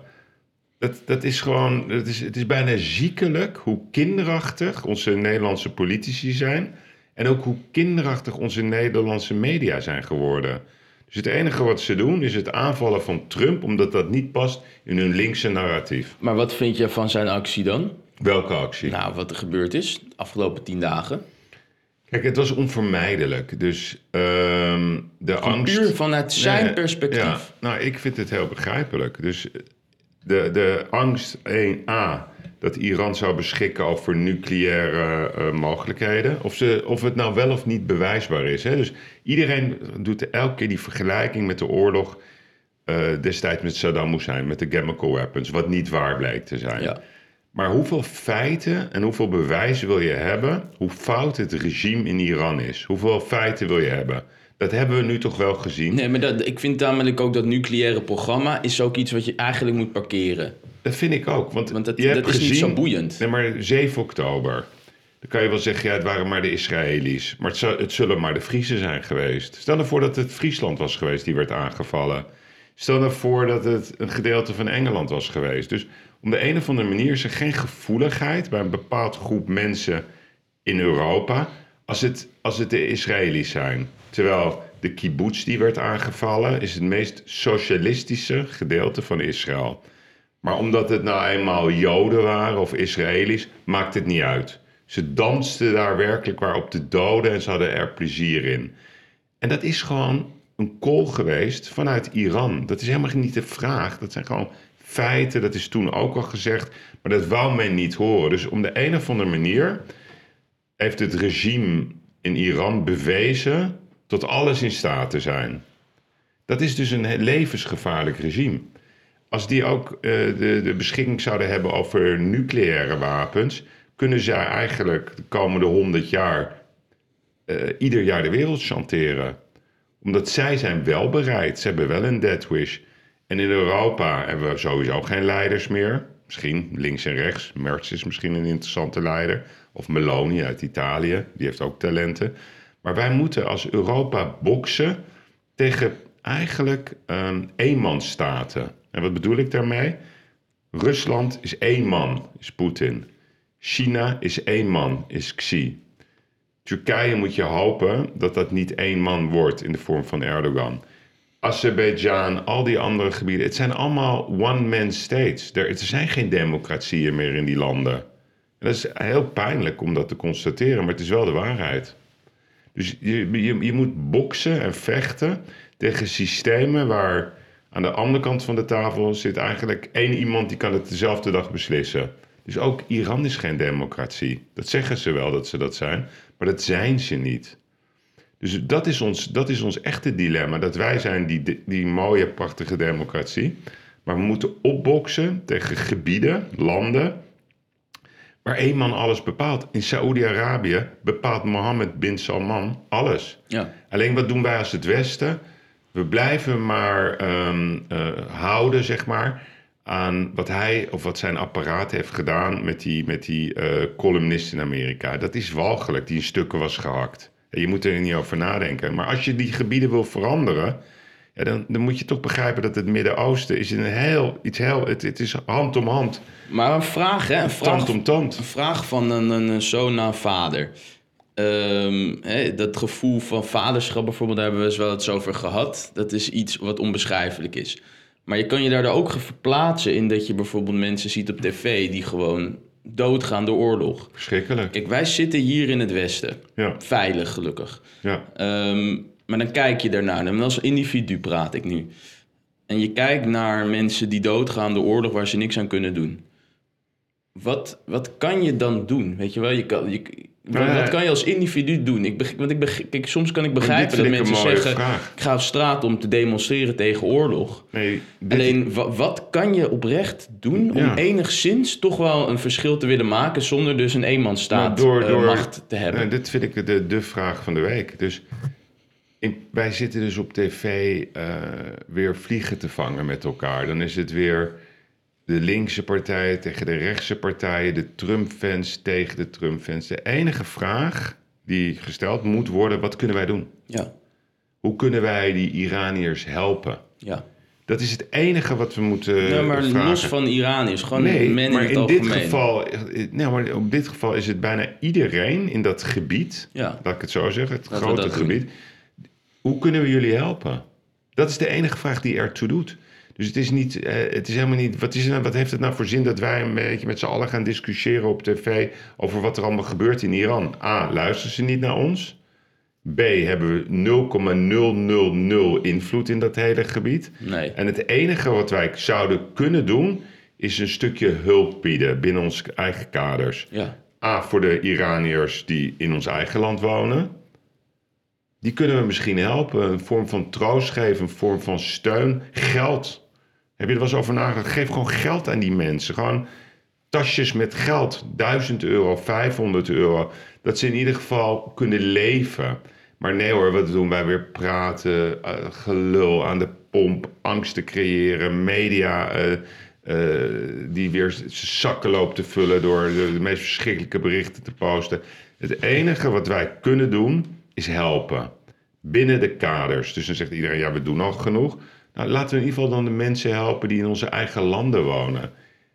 Dat is gewoon, het is bijna ziekelijk hoe kinderachtig onze Nederlandse politici zijn. En ook hoe kinderachtig onze Nederlandse media zijn geworden. Dus het enige wat ze doen is het aanvallen van Trump, omdat dat niet past in hun linkse narratief. Maar wat vind je van zijn actie dan? Welke actie? Nou, wat er gebeurd is de afgelopen 10 dagen. Kijk, het was onvermijdelijk. Dus de angst... Puur vanuit zijn perspectief. Ja, nou, ik vind het heel begrijpelijk. Dus de angst, 1a, dat Iran zou beschikken over nucleaire mogelijkheden. Of het nou wel of niet bewijsbaar is. Hè? Dus iedereen doet elke keer die vergelijking met de oorlog destijds met Saddam Hussein, met de chemical weapons, wat niet waar bleek te zijn. Ja. Maar hoeveel feiten en hoeveel bewijzen wil je hebben hoe fout het regime in Iran is? Hoeveel feiten wil je hebben? Dat hebben we nu toch wel gezien. Nee, maar ik vind namelijk ook dat nucleaire programma is ook iets wat je eigenlijk moet parkeren. Dat vind ik ook. Want dat je hebt is gezien, niet zo boeiend. Nee, maar 7 oktober. Dan kan je wel zeggen, ja, het waren maar de Israëli's. Maar het zullen maar de Friesen zijn geweest. Stel nou voor dat het Friesland was geweest die werd aangevallen. Stel nou voor dat het een gedeelte van Engeland was geweest. Dus op de een of andere manier is er geen gevoeligheid bij een bepaald groep mensen in Europa als het de Israëli's zijn. Terwijl de kibbutz die werd aangevallen is het meest socialistische gedeelte van Israël. Maar omdat het nou eenmaal Joden waren of Israëli's, maakt het niet uit. Ze dansten daar werkelijk waar op de doden en ze hadden er plezier in. En dat is gewoon een call geweest vanuit Iran. Dat is helemaal niet de vraag. Dat zijn gewoon feiten. Dat is toen ook al gezegd. Maar dat wou men niet horen. Dus om de een of andere manier heeft het regime in Iran bewezen tot alles in staat te zijn. Dat is dus een levensgevaarlijk regime. Als die ook de beschikking zouden hebben over nucleaire wapens, kunnen zij eigenlijk de komende 100 jaar ieder jaar de wereld chanteren. Omdat zij zijn wel bereid. Ze hebben wel een death wish. En in Europa hebben we sowieso geen leiders meer. Misschien links en rechts. Merz is misschien een interessante leider. Of Meloni uit Italië. Die heeft ook talenten. Maar wij moeten als Europa boksen tegen eigenlijk eenmansstaten. En wat bedoel ik daarmee? Rusland is 1 man, is Poetin. China is 1 man, is Xi. Turkije moet je hopen dat dat niet 1 man wordt in de vorm van Erdogan. Azerbeidzjan, al die andere gebieden. Het zijn allemaal one-man states. Er zijn geen democratieën meer in die landen. En dat is heel pijnlijk om dat te constateren, maar het is wel de waarheid. Dus je moet boksen en vechten tegen systemen waar Aan de andere kant van de tafel zit eigenlijk 1 iemand die kan het dezelfde dag beslissen. Dus ook Iran is geen democratie. Dat zeggen ze wel dat ze dat zijn, maar dat zijn ze niet. Dus dat is ons echte dilemma. Dat wij zijn die mooie, prachtige democratie. Maar we moeten opboksen tegen gebieden, landen, waar 1 man alles bepaalt. In Saoedi-Arabië bepaalt Mohammed bin Salman alles. Ja. Alleen wat doen wij als het Westen? We blijven maar houden, zeg maar, aan wat hij of wat zijn apparaat heeft gedaan met die columnist in Amerika. Dat is walgelijk, die in stukken was gehakt. Je moet er niet over nadenken. Maar als je die gebieden wil veranderen, ja, dan moet je toch begrijpen dat het Midden-Oosten is het is hand om hand. Maar een vraag, hè? Tand om tand. Een vraag van een zoon naar een vader. Dat gevoel van vaderschap bijvoorbeeld, daar hebben we wel eens over gehad. Dat is iets wat onbeschrijfelijk is. Maar je kan je daar ook verplaatsen in dat je bijvoorbeeld mensen ziet op tv die gewoon doodgaan door oorlog. Verschrikkelijk. Kijk, wij zitten hier in het Westen. Ja. Veilig, gelukkig. Ja. Maar dan kijk je daarnaar. En als individu praat ik nu. En je kijkt naar mensen die doodgaan door oorlog waar ze niks aan kunnen doen. Wat kan je dan doen? Weet je wel, wat kan je als individu doen? Kijk, soms kan ik begrijpen dat mensen zeggen, ik ga op straat om te demonstreren tegen oorlog. Nee, Alleen, wat kan je oprecht doen om enigszins toch wel een verschil te willen maken zonder dus een eenmansstaat door macht te hebben? Dit vind ik de vraag van de week. Dus wij zitten dus op tv weer vliegen te vangen met elkaar. Dan is het weer de linkse partijen tegen de rechtse partijen, de Trump-fans tegen de Trump-fans. De enige vraag die gesteld moet worden, wat kunnen wij doen? Ja. Hoe kunnen wij die Iraniërs helpen? Ja. Dat is het enige wat we moeten maar vragen. Los van Iraniërs, gewoon men maar in het algemeen. Maar in dit geval is het bijna iedereen in dat gebied, laat ik het zo zeggen, het grote gebied. Hoe kunnen we jullie helpen? Dat is de enige vraag die ertoe doet. Dus het is helemaal niet, wat heeft het nou voor zin dat wij een beetje met z'n allen gaan discussiëren op tv over wat er allemaal gebeurt in Iran? A, luisteren ze niet naar ons? B, hebben we 0,000 invloed in dat hele gebied? Nee. En het enige wat wij zouden kunnen doen, is een stukje hulp bieden binnen onze eigen kaders. Ja. A, voor de Iraniërs die in ons eigen land wonen. Die kunnen we misschien helpen. Een vorm van troost geven, een vorm van steun. Geld. Heb je er wel eens over nagedacht? Geef gewoon geld aan die mensen. Gewoon tasjes met geld. €1000, €500. Dat ze in ieder geval kunnen leven. Maar nee hoor, wat doen wij weer? Praten, gelul aan de pomp, angsten creëren, media die weer zakken loopt te vullen door de meest verschrikkelijke berichten te posten. Het enige wat wij kunnen doen is helpen. Binnen de kaders. Dus dan zegt iedereen, ja, we doen al genoeg. Nou, laten we in ieder geval dan de mensen helpen die in onze eigen landen wonen.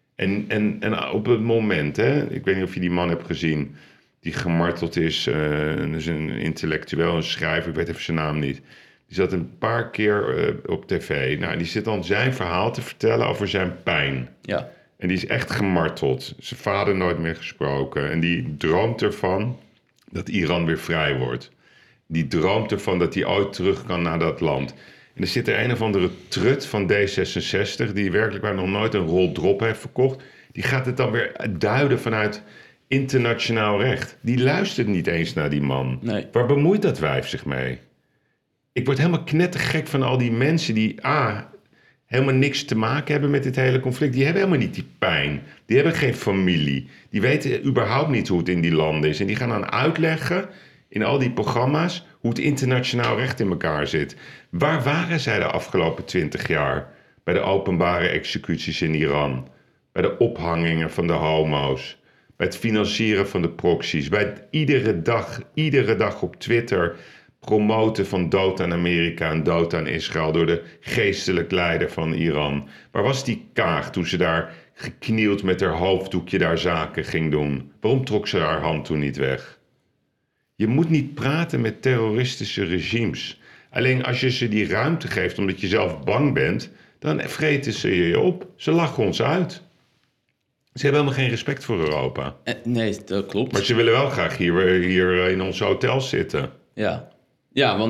En op het moment, hè, ik weet niet of je die man hebt gezien die gemarteld is. Dus een intellectueel, een schrijver, ik weet even zijn naam niet. Die zat een paar keer op tv. Nou, die zit dan zijn verhaal te vertellen over zijn pijn. Ja. En die is echt gemarteld. Zijn vader nooit meer gesproken. En die droomt ervan dat Iran weer vrij wordt. Die droomt ervan dat hij ooit terug kan naar dat land. En er zit er een of andere trut van D66... die werkelijk waar nog nooit een rol drop heeft verkocht. Die gaat het dan weer duiden vanuit internationaal recht. Die luistert niet eens naar die man. Nee. Waar bemoeit dat wijf zich mee? Ik word helemaal knettergek van al die mensen die helemaal niks te maken hebben met dit hele conflict. Die hebben helemaal niet die pijn. Die hebben geen familie. Die weten überhaupt niet hoe het in die landen is. En die gaan dan uitleggen in al die programma's hoe het internationaal recht in elkaar zit. Waar waren zij de afgelopen 20 jaar? Bij de openbare executies in Iran. Bij de ophangingen van de homo's. Bij het financieren van de proxies. Bij het iedere dag op Twitter promoten van dood aan Amerika en dood aan Israël door de geestelijk leider van Iran. Waar was die Kaag toen ze daar geknield met haar hoofddoekje daar zaken ging doen? Waarom trok ze haar hand toen niet weg? Je moet niet praten met terroristische regimes. Alleen als je ze die ruimte geeft omdat je zelf bang bent, dan vreten ze je op. Ze lachen ons uit. Ze hebben helemaal geen respect voor Europa. Nee, dat klopt. Maar ze willen wel graag hier in onze hotels zitten. Ja, want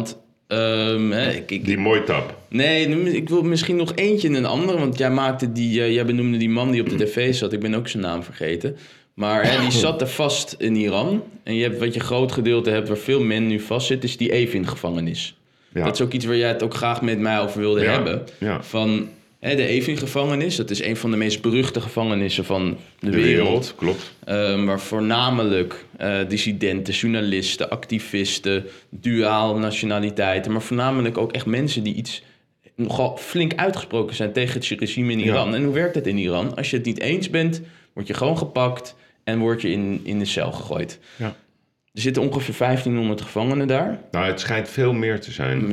Die Moitap. Nee, ik wil misschien nog eentje in een andere. Want jij benoemde die man die op de tv zat. Ik ben ook zijn naam vergeten. Maar die zat er vast in Iran. En je hebt wat je groot gedeelte hebt waar veel men nu vastzitten, is die Evin-gevangenis. Ja. Dat is ook iets waar jij het ook graag met mij over wilde hebben. Ja. Van de Evin-gevangenis, dat is een van de meest beruchte gevangenissen van de wereld. Klopt. Waar voornamelijk dissidenten, journalisten, activisten, duaal nationaliteiten, maar voornamelijk ook echt mensen die iets nogal flink uitgesproken zijn tegen het regime in Iran. Ja. En hoe werkt het in Iran? Als je het niet eens bent, word je gewoon gepakt en word je in de cel gegooid. Ja. Er zitten ongeveer 1500 gevangenen daar. Nou, het schijnt veel meer te zijn.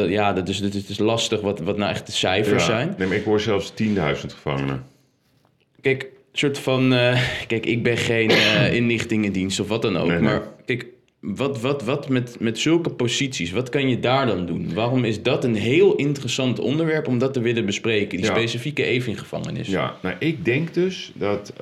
Het is lastig wat nou echt de cijfers zijn. Nee, maar ik hoor zelfs 10.000 gevangenen. Kijk, soort van... ik ben geen inlichtingendienst of wat dan ook. Nee. Maar kijk, wat met zulke posities, wat kan je daar dan doen? Waarom is dat een heel interessant onderwerp om dat te willen bespreken? Die specifieke Evin-gevangenis. Ja, nou, ik denk dus dat...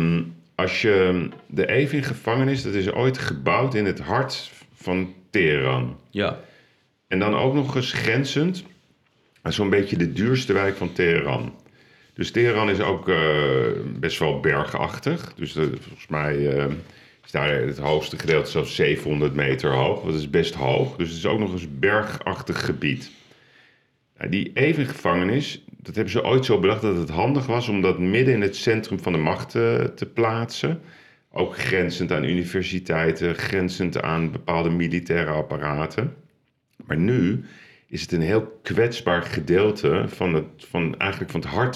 Als je de Evin-gevangenis, dat is ooit gebouwd in het hart van Teheran. Ja. En dan ook nog eens grenzend aan zo'n beetje de duurste wijk van Teheran. Dus Teheran is ook best wel bergachtig. Dus volgens mij is daar het hoogste gedeelte zelfs 700 meter hoog. Dat is best hoog. Dus het is ook nog eens bergachtig gebied. Nou, die Evin-gevangenis, dat hebben ze ooit zo bedacht dat het handig was om dat midden in het centrum van de macht te plaatsen. Ook grenzend aan universiteiten, grenzend aan bepaalde militaire apparaten. Maar nu is het een heel kwetsbaar gedeelte van het hart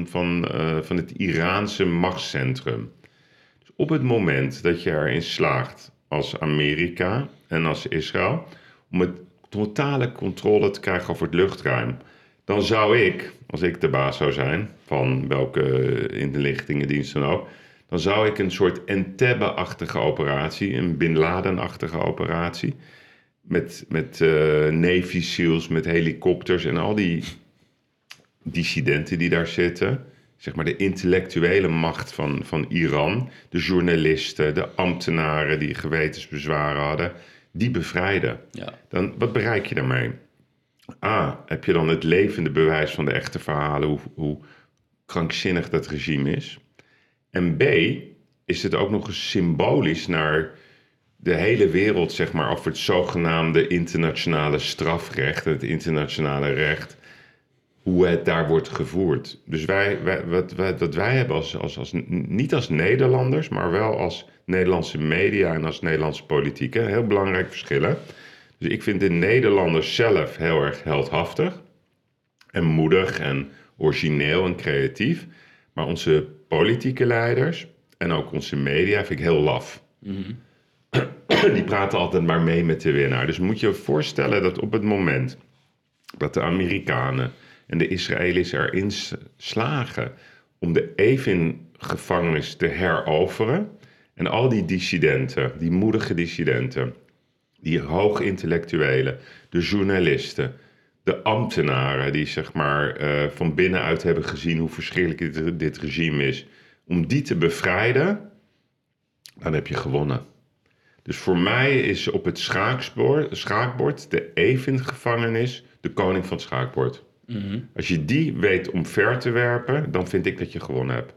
van het Iraanse machtscentrum. Dus op het moment dat je erin slaagt als Amerika en als Israël om het totale controle te krijgen over het luchtruim, dan zou ik, als ik de baas zou zijn van welke inlichtingendienst dan ook, dan zou ik een soort Entebbe-achtige operatie, een Bin Laden-achtige operatie, met Navy SEALs, met helikopters en al die dissidenten die daar zitten, zeg maar de intellectuele macht van Iran, de journalisten, de ambtenaren die gewetensbezwaren hadden, die bevrijden. Ja. Dan, wat bereik je daarmee? A, heb je dan het levende bewijs van de echte verhalen, hoe krankzinnig dat regime is. En B, is het ook nog eens symbolisch naar de hele wereld, zeg maar, over het zogenaamde internationale strafrecht, het internationale recht, hoe het daar wordt gevoerd. Dus wat wij hebben niet als Nederlanders, maar wel als Nederlandse media en als Nederlandse politiek, een heel belangrijk verschil. Hè? Dus ik vind de Nederlanders zelf heel erg heldhaftig en moedig en origineel en creatief. Maar onze politieke leiders en ook onze media vind ik heel laf. Mm-hmm. Die praten altijd maar mee met de winnaar. Dus moet je je voorstellen dat op het moment dat de Amerikanen en de Israëli's erin slagen om de Evin-gevangenis te heroveren en al die dissidenten, die moedige dissidenten, die hoogintellectuelen, de journalisten, de ambtenaren die zeg maar van binnenuit hebben gezien hoe verschrikkelijk dit regime is, om die te bevrijden, dan heb je gewonnen. Dus voor mij is op het schaakbord de Evin-gevangenis de koning van het schaakbord. Mm-hmm. Als je die weet omver te werpen, dan vind ik dat je gewonnen hebt.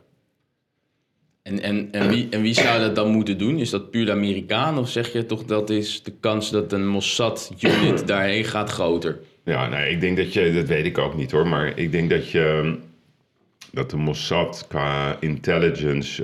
En wie zou dat dan moeten doen? Is dat puur de Amerikaan? Of zeg je toch dat is de kans dat een Mossad-unit daarheen gaat groter? Ja, nee, ik denk dat weet ik ook niet hoor, maar ik denk dat de Mossad qua intelligence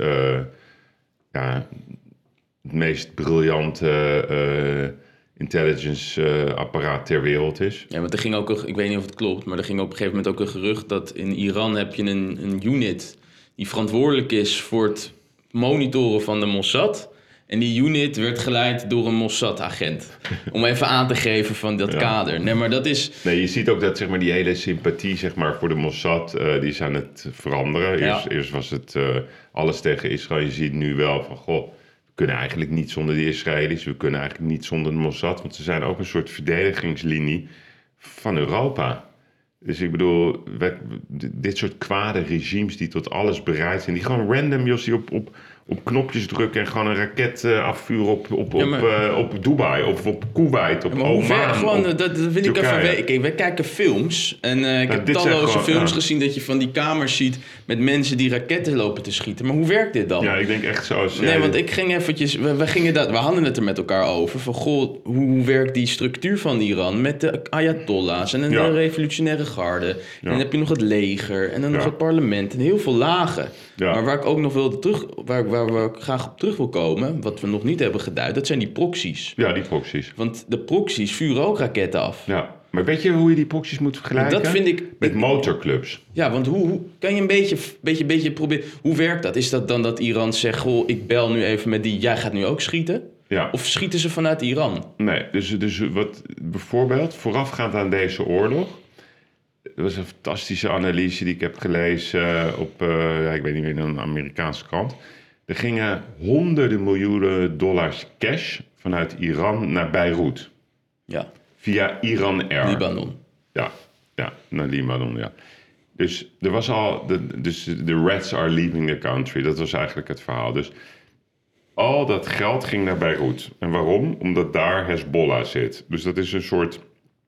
het meest briljante intelligence-apparaat ter wereld is. Ja, want er ging ook, ik weet niet of het klopt, maar er ging op een gegeven moment ook een gerucht dat in Iran heb je een unit die verantwoordelijk is voor het monitoren van de Mossad. En die unit werd geleid door een Mossad-agent. Om even aan te geven van dat kader. Nee, maar dat is... Nee, je ziet ook dat zeg maar, die hele sympathie zeg maar, voor de Mossad, die is aan het veranderen. Ja. Eerst was het alles tegen Israël. Je ziet nu wel van, goh, we kunnen eigenlijk niet zonder die Israëli's. We kunnen eigenlijk niet zonder de Mossad. Want ze zijn ook een soort verdedigingslinie van Europa. Dus ik bedoel, dit soort kwade regimes die tot alles bereid zijn, die gewoon random, Jossie, op knopjes drukken en gewoon een raket afvuren Ja, op Dubai of op Kuwait, op Maar hoe ver, Oman. gewoon, op dat vind ik Turkije. even... Kijk, wij kijken films en ik heb dit zijn talloze gewoon- films ja. gezien dat je van die kamers ziet met mensen die raketten lopen te schieten. Maar hoe werkt dit dan? Ja, ik denk echt zoals... Nee, want ik ging eventjes... We hadden het er met elkaar over. Van, goh, hoe werkt die structuur van Iran met de Ayatollahs en Ja. de revolutionaire garde. En dan heb je nog het leger en dan nog Ja. het parlement en heel veel lagen. Ja. Maar waar ik ook nog waar ik graag op terug wil komen, wat we nog niet hebben geduid, dat zijn die proxies. Ja, die proxies. Want de proxies vuren ook raketten af. Ja. Maar weet je hoe je die proxies moet vergelijken? Dat vind ik... Met motorclubs. Ja, want hoe kan je een beetje proberen... Hoe werkt dat? Is dat dan dat Iran zegt, goh, ik bel nu even met die, jij gaat nu ook schieten? Ja. Of schieten ze vanuit Iran? Nee, dus wat bijvoorbeeld voorafgaand aan deze oorlog... Er was een fantastische analyse die ik heb gelezen op, ik weet niet meer, een Amerikaanse krant. Er gingen honderden miljoenen dollars cash vanuit Iran naar Beirut. Ja, Via Iran Air. Libanon. Ja, naar Libanon, ja. Dus er was al, de Reds are leaving the country. Dat was eigenlijk het verhaal. Dus al dat geld ging naar Beirut. En waarom? Omdat daar Hezbollah zit. Dus dat is een soort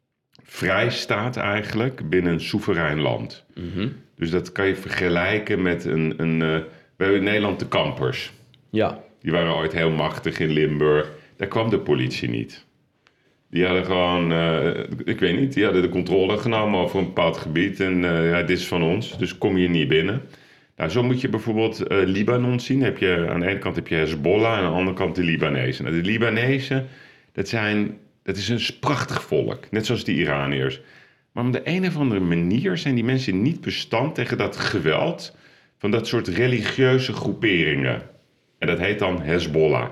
vrijstaat eigenlijk binnen een soeverein land. Dus dat kan je vergelijken met we hebben in Nederland de kampers. Ja, Die waren ooit heel machtig in Limburg. Daar kwam de politie niet. Die hadden gewoon, ik weet niet, die hadden de controle genomen over een bepaald gebied. En dit is van ons, dus kom je niet binnen. Nou, zo moet je bijvoorbeeld Libanon zien. Aan de ene kant heb je Hezbollah en aan de andere kant de Libanezen. Nou, de Libanezen, dat is een prachtig volk, net zoals de Iraniërs. Maar op de een of andere manier zijn die mensen niet bestand tegen dat geweld van dat soort religieuze groeperingen. En dat heet dan Hezbollah.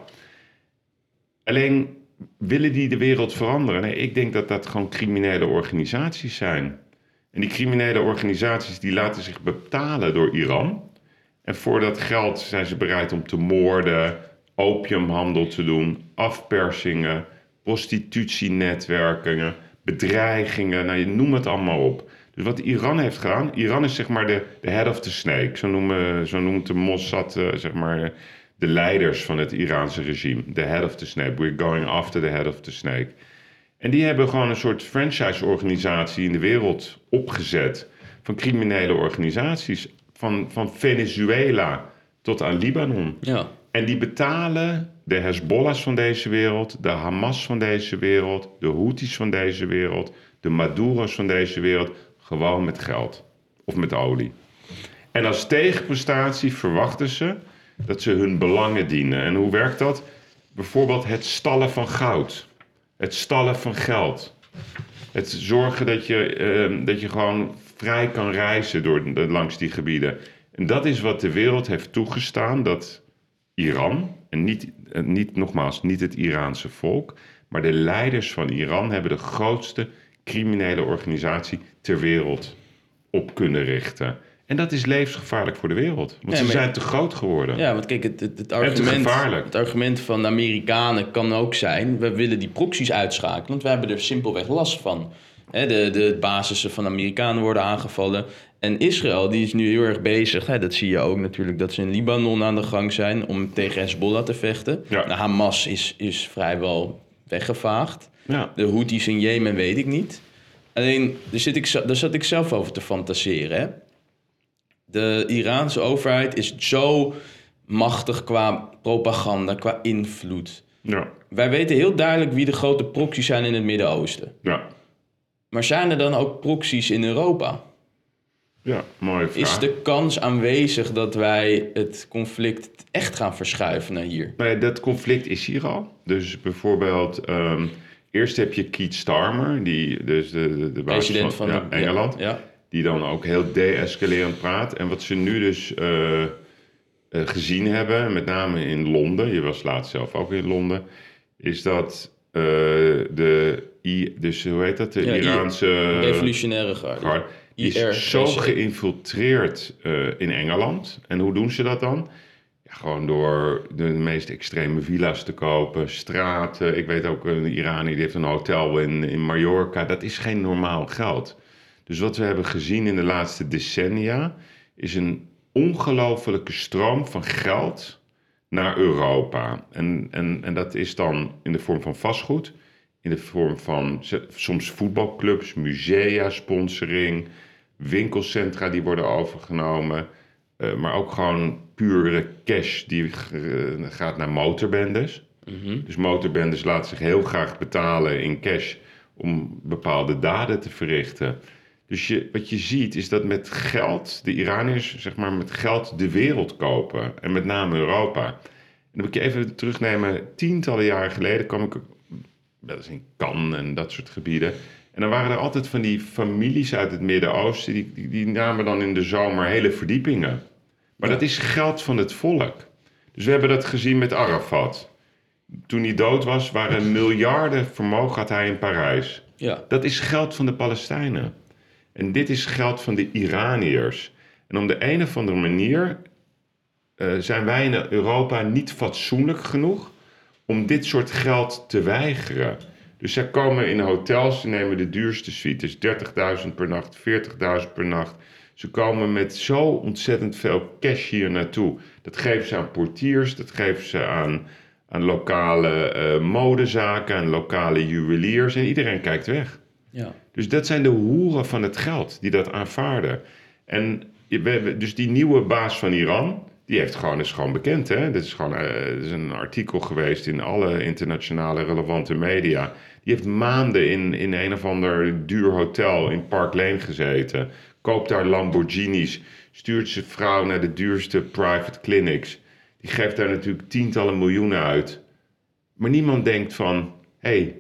Alleen willen die de wereld veranderen? Nee, ik denk dat dat gewoon criminele organisaties zijn. En die criminele organisaties die laten zich betalen door Iran. En voor dat geld zijn ze bereid om te moorden, opiumhandel te doen, afpersingen, prostitutienetwerken, bedreigingen, nou, je noem het allemaal op. Dus wat Iran heeft gedaan, Iran is zeg maar de head of the snake. Zo noemt de Mossad zeg maar de leiders van het Iraanse regime. The head of the snake. We're going after the head of the snake. En die hebben gewoon een soort franchise-organisatie in de wereld opgezet. Van criminele organisaties. Van Venezuela tot aan Libanon. ja. En die betalen de Hezbollahs van deze wereld, de Hamas van deze wereld, de Houthis van deze wereld, de Maduro's van deze wereld, gewoon met geld of met olie. En als tegenprestatie verwachten ze dat ze hun belangen dienen. En hoe werkt dat? Bijvoorbeeld het stallen van goud, het stallen van geld, het zorgen dat je gewoon vrij kan reizen langs die gebieden. En dat is wat de wereld heeft toegestaan, dat Iran, en niet het Iraanse volk, maar de leiders van Iran hebben de grootste criminele organisatie ter wereld op kunnen richten. En dat is levensgevaarlijk voor de wereld. Want ze zijn te groot geworden. Ja, want kijk, het argument van de Amerikanen kan ook zijn, we willen die proxies uitschakelen, want we hebben er simpelweg last van. De basissen van de Amerikanen worden aangevallen. En Israël, die is nu heel erg bezig. Dat zie je ook natuurlijk, dat ze in Libanon aan de gang zijn om tegen Hezbollah te vechten. Ja. Nou, Hamas is vrijwel weggevaagd. Ja. De Houthis in Jemen weet ik niet. Alleen, daar zat ik zelf over te fantaseren. Hè? De Iraanse overheid is zo machtig qua propaganda, qua invloed. Ja. Wij weten heel duidelijk wie de grote proxies zijn in het Midden-Oosten. Ja. Maar zijn er dan ook proxies in Europa? Ja, mooie vraag. Is de kans aanwezig dat wij het conflict echt gaan verschuiven naar hier? Nee, dat conflict is hier al. Dus bijvoorbeeld, eerst heb je Keith Starmer, dus de baas President van Engeland, Ja. die dan ook heel de-escalerend praat. En wat ze nu dus gezien hebben, met name in Londen, je was laatst zelf ook in Londen, is dat de Iraanse revolutionaire garde. Die is zo geïnfiltreerd in Engeland. En hoe doen ze dat dan? Ja, gewoon door de meest extreme villa's te kopen, straten. Ik weet ook, een Iranier die heeft een hotel in Mallorca. Dat is geen normaal geld. Dus wat we hebben gezien in de laatste decennia is een ongelofelijke stroom van geld naar Europa. En dat is dan in de vorm van vastgoed, in de vorm van soms voetbalclubs, musea, sponsoring, winkelcentra die worden overgenomen, maar ook gewoon pure cash die gaat naar motorbendes. Mhm. Dus motorbendes laten zich heel graag betalen in cash om bepaalde daden te verrichten. Dus wat je ziet is dat met geld, de Iraniërs zeg maar met geld de wereld kopen. En met name Europa. En dan moet ik je even terugnemen. Tientallen jaren geleden kwam ik wel eens in Cannes en dat soort gebieden. En dan waren er altijd van die families uit het Midden-Oosten. Die namen dan in de zomer hele verdiepingen. Maar dat is geld van het volk. Dus we hebben dat gezien met Arafat. Toen hij dood was, waren miljarden vermogen had hij in Parijs. Ja. Dat is geld van de Palestijnen. En dit is geld van de Iraniërs. En om de een of andere manier zijn wij in Europa niet fatsoenlijk genoeg om dit soort geld te weigeren. Dus zij komen in hotels, ze nemen de duurste suites, 30.000 per nacht, 40.000 per nacht. Ze komen met zo ontzettend veel cash hier naartoe. Dat geven ze aan portiers, dat geven ze aan lokale modezaken, aan lokale juweliers en iedereen kijkt weg. Ja. Dus dat zijn de hoeren van het geld die dat aanvaarden. En dus die nieuwe baas van Iran, die is gewoon bekend. Hè? Dit is gewoon is een artikel geweest in alle internationale relevante media. Die heeft maanden in een of ander duur hotel in Park Lane gezeten. Koopt daar Lamborghinis, stuurt zijn vrouw naar de duurste private clinics. Die geeft daar natuurlijk tientallen miljoenen uit. Maar niemand denkt van, hey,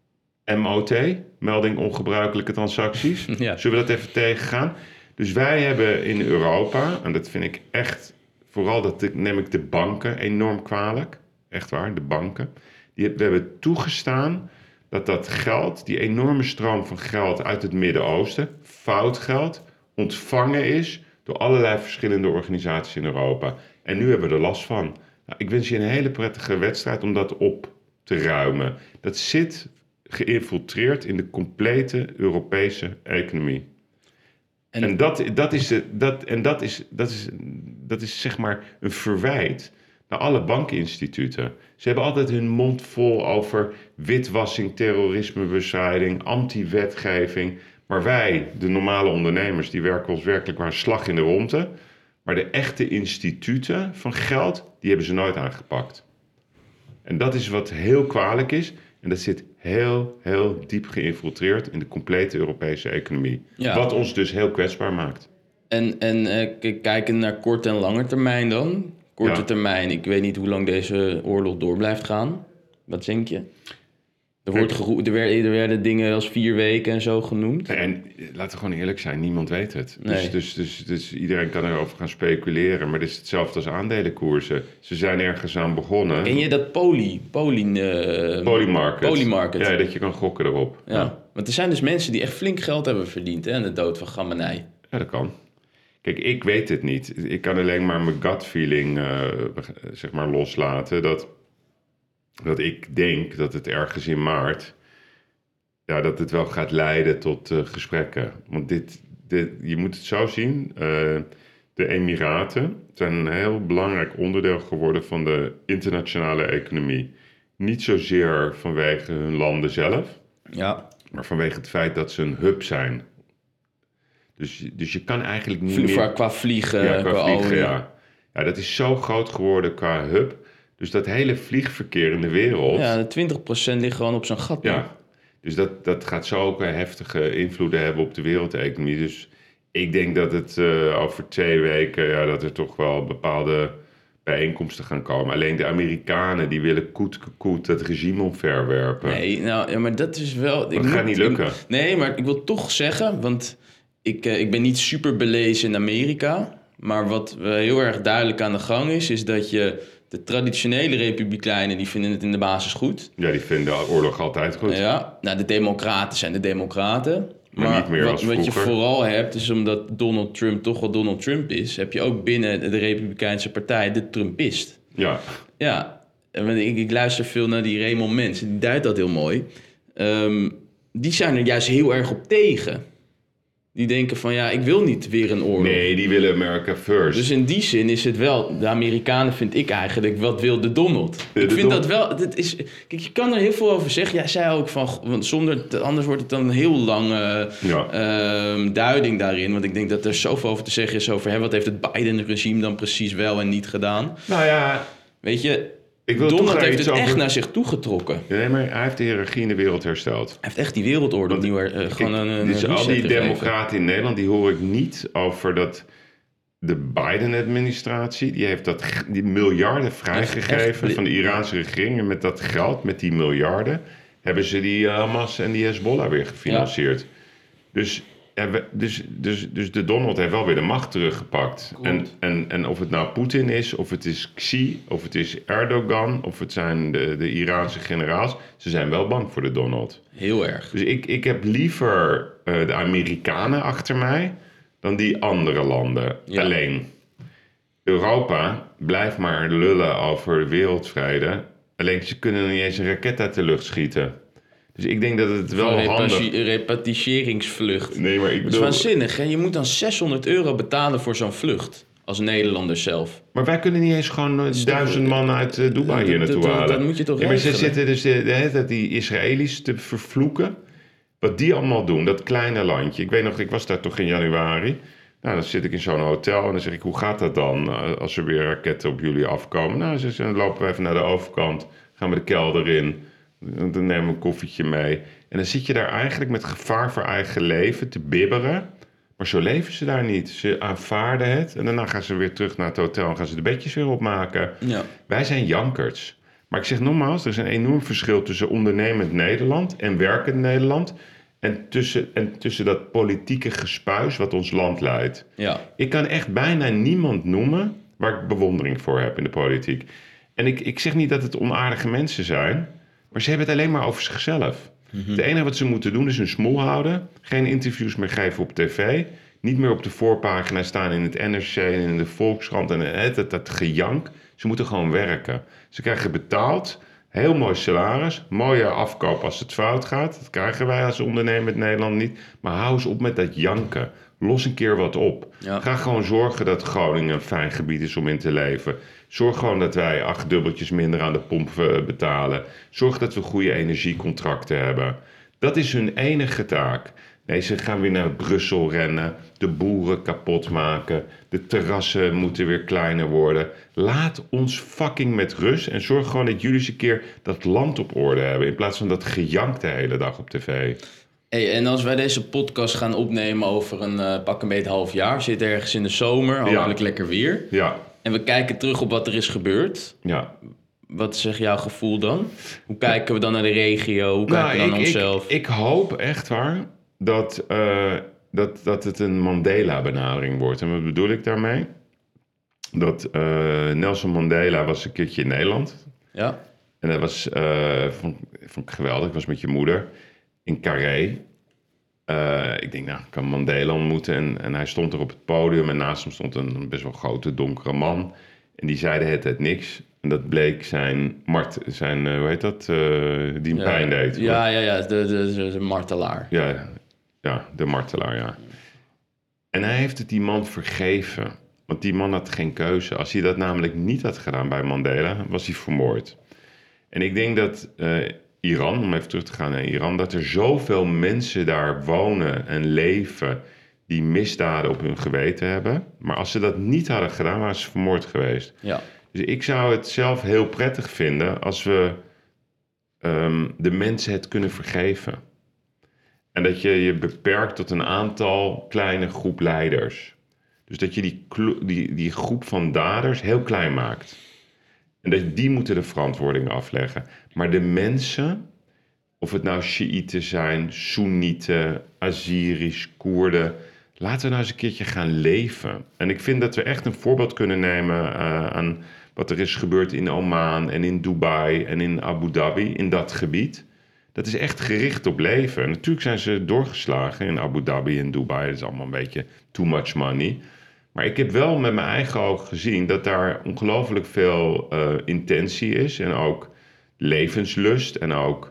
MOT, melding ongebruikelijke transacties. Ja. Zullen we dat even tegengaan? Dus wij hebben in Europa, en dat vind ik echt, vooral dat neem ik de banken enorm kwalijk. Echt waar, de banken. We hebben toegestaan dat geld, die enorme stroom van geld uit het Midden-Oosten, fout geld, ontvangen is door allerlei verschillende organisaties in Europa. En nu hebben we er last van. Nou, ik wens je een hele prettige wedstrijd om dat op te ruimen. Dat zit geïnfiltreerd in de complete Europese economie. En dat is zeg maar een verwijt naar alle bankinstituten. Ze hebben altijd hun mond vol over witwassing, terrorismebestrijding, anti-wetgeving. Maar wij, de normale ondernemers, die werken ons werkelijk maar een slag in de ronde. Maar de echte instituten van geld, die hebben ze nooit aangepakt. En dat is wat heel kwalijk is. En dat zit heel, heel diep geïnfiltreerd in de complete Europese economie. Ja. Wat ons dus heel kwetsbaar maakt. En kijken naar korte en lange termijn dan. Korte termijn, ik weet niet hoe lang deze oorlog door blijft gaan. Wat denk je? Er werden dingen als 4 weken en zo genoemd. En laten we gewoon eerlijk zijn, niemand weet het. Nee. Dus iedereen kan erover gaan speculeren. Maar het is hetzelfde als aandelenkoersen. Ze zijn ergens aan begonnen. Ken je dat Polymarket? Ja, dat je kan gokken erop. Ja. Want er zijn dus mensen die echt flink geld hebben verdiend aan de dood van Khamenei. Ja, dat kan. Kijk, ik weet het niet. Ik kan alleen maar mijn gut feeling zeg maar loslaten. Dat ik denk dat het ergens in maart, ja, dat het wel gaat leiden tot gesprekken. Want je moet het zo zien, de Emiraten zijn een heel belangrijk onderdeel geworden van de internationale economie. Niet zozeer vanwege hun landen zelf, Ja. maar vanwege het feit dat ze een hub zijn. Dus je kan eigenlijk niet meer... Qua vliegen, Ja, qua vliegen, olie. ja. Ja, dat is zo groot geworden qua hub. Dus dat hele vliegverkeer in de wereld... Ja, de 20% ligt gewoon op zijn gat. Ja, dus dat gaat zo ook heftige invloeden hebben op de wereldeconomie. Dus ik denk dat het over 2 weken... Ja, dat er toch wel bepaalde bijeenkomsten gaan komen. Alleen de Amerikanen die willen koet dat regime omverwerpen. Nee, nou, ja, maar dat is wel... Dat gaat niet lukken. Nee, maar ik wil toch zeggen, want ik ben niet super belezen in Amerika. Maar wat heel erg duidelijk aan de gang is dat je de traditionele republikeinen, die vinden het in de basis goed. Ja, die vinden de oorlog altijd goed. Ja, nou, de democraten zijn de democraten. Maar niet meer als wat je vroeger. vooral hebt, is omdat Donald Trump toch wel Donald Trump is, heb je ook binnen de Republikeinse partij de Trumpist. Ja. Ja, want ik luister veel naar die Raymond Mens, die duidt dat heel mooi. Die zijn er juist heel erg op tegen. Die denken van, ik wil niet weer een oorlog. Nee, die willen America first. Dus in die zin is het wel... De Amerikanen vind ik eigenlijk, wat wil de Donald? Ik vind dat wel... Kijk, je kan er heel veel over zeggen. Jij zei ook van... Want anders wordt het dan een heel lange duiding daarin. Want ik denk dat er zoveel over te zeggen is over... wat heeft het Biden-regime dan precies wel en niet gedaan? Nou ja... Weet je... Donald heeft het echt naar zich toegetrokken. Nee, maar hij heeft de hiërarchie in de wereld hersteld. Hij heeft echt die wereldorde opnieuw dus al die democraten in Nederland, die hoor ik niet over dat... De Biden-administratie, die heeft die miljarden vrijgegeven van de Iraanse regering. En met dat geld, met die miljarden, hebben ze die Hamas en die Hezbollah weer gefinancierd. Ja. Dus de Donald heeft wel weer de macht teruggepakt. En of het nou Poetin is, of het is Xi, of het is Erdogan, of het zijn de Iraanse generaals. Ze zijn wel bang voor de Donald. Heel erg. Dus ik heb liever de Amerikanen achter mij dan die andere landen. Ja. Alleen, Europa blijft maar lullen over wereldvrede. Alleen, ze kunnen niet eens een raket uit de lucht schieten. Dus ik denk dat het wel handig... Repatriëringsvlucht. Nee, maar ik bedoel... Dat is waanzinnig, hè? Je moet dan €600 betalen voor zo'n vlucht. Als Nederlander zelf. Maar wij kunnen niet eens gewoon 1000 man uit Dubai hier naartoe halen. Dat moet je toch regelen? Maar ze zitten dus die Israëli's te vervloeken. Wat die allemaal doen, dat kleine landje. Ik weet nog, ik was daar toch in januari. Nou, dan zit ik in zo'n hotel en dan zeg ik, hoe gaat dat dan als er weer raketten op jullie afkomen? Nou, dan lopen we even naar de overkant, gaan we de kelder in, dan nemen we een koffietje mee. En dan zit je daar eigenlijk met gevaar voor eigen leven te bibberen. Maar zo leven ze daar niet. Ze aanvaarden het en daarna gaan ze weer terug naar het hotel en gaan ze de bedjes weer opmaken. Ja. Wij zijn jankerds. Maar ik zeg nogmaals, er is een enorm verschil tussen ondernemend Nederland en werkend Nederland. En tussen dat politieke gespuis wat ons land leidt. Ja. Ik kan echt bijna niemand noemen waar ik bewondering voor heb in de politiek. En ik zeg niet dat het onaardige mensen zijn, maar ze hebben het alleen maar over zichzelf. Mm-hmm. Het enige wat ze moeten doen is hun smoel houden. Geen interviews meer geven op tv. Niet meer op de voorpagina staan in het NRC en in de Volkskrant en dat gejank. Ze moeten gewoon werken. Ze krijgen betaald. Heel mooi salaris, mooie afkoop als het fout gaat. Dat krijgen wij als ondernemer in Nederland niet. Maar hou eens op met dat janken. Los een keer wat op. Ja. Ga gewoon zorgen dat Groningen een fijn gebied is om in te leven. Zorg gewoon dat wij 8 dubbeltjes minder aan de pomp betalen. Zorg dat we goede energiecontracten hebben. Dat is hun enige taak. Nee, ze gaan weer naar Brussel rennen, de boeren kapot maken, de terrassen moeten weer kleiner worden. Laat ons fucking met rust en zorg gewoon dat jullie eens een keer dat land op orde hebben, in plaats van dat gejank de hele dag op tv. Hey, en als wij deze podcast gaan opnemen over pak een beetje half jaar, zit ergens in de zomer, hopelijk lekker weer. Ja. En we kijken terug op wat er is gebeurd. Ja. Wat zegt jouw gevoel dan? Hoe kijken we dan naar de regio? Hoe kijken we dan naar onszelf? Ik hoop echt waar dat het een Mandela-benadering wordt. En wat bedoel ik daarmee? Dat Nelson Mandela was een keertje in Nederland. Ja. En dat was, vond ik geweldig. Ik was met je moeder in Carré. Ik denk, nou, ik kan Mandela ontmoeten. En hij stond er op het podium. En naast hem stond een best wel grote, donkere man. En die zei de hele tijd niks. En dat bleek zijn hoe heet dat? Die pijn deed. Ja, de martelaar. Ja, de martelaar, ja. En hij heeft het die man vergeven. Want die man had geen keuze. Als hij dat namelijk niet had gedaan bij Mandela, was hij vermoord. En ik denk dat Iran, om even terug te gaan naar Iran, dat er zoveel mensen daar wonen en leven die misdaden op hun geweten hebben. Maar als ze dat niet hadden gedaan, waren ze vermoord geweest. Ja. Dus ik zou het zelf heel prettig vinden als we de mensen het kunnen vergeven. En dat je je beperkt tot een aantal kleine groep leiders. Dus dat je die groep van daders heel klein maakt. En dat die moeten de verantwoording afleggen. Maar de mensen, of het nou Sjiïten zijn, Soenieten, Azeris, Koerden, laten we nou eens een keertje gaan leven. En ik vind dat we echt een voorbeeld kunnen nemen aan wat er is gebeurd in Oman en in Dubai en in Abu Dhabi, in dat gebied. Dat is echt gericht op leven. En natuurlijk zijn ze doorgeslagen in Abu Dhabi en Dubai. Dat is allemaal een beetje too much money. Maar ik heb wel met mijn eigen ogen gezien dat daar ongelooflijk veel intentie is. En ook levenslust. En ook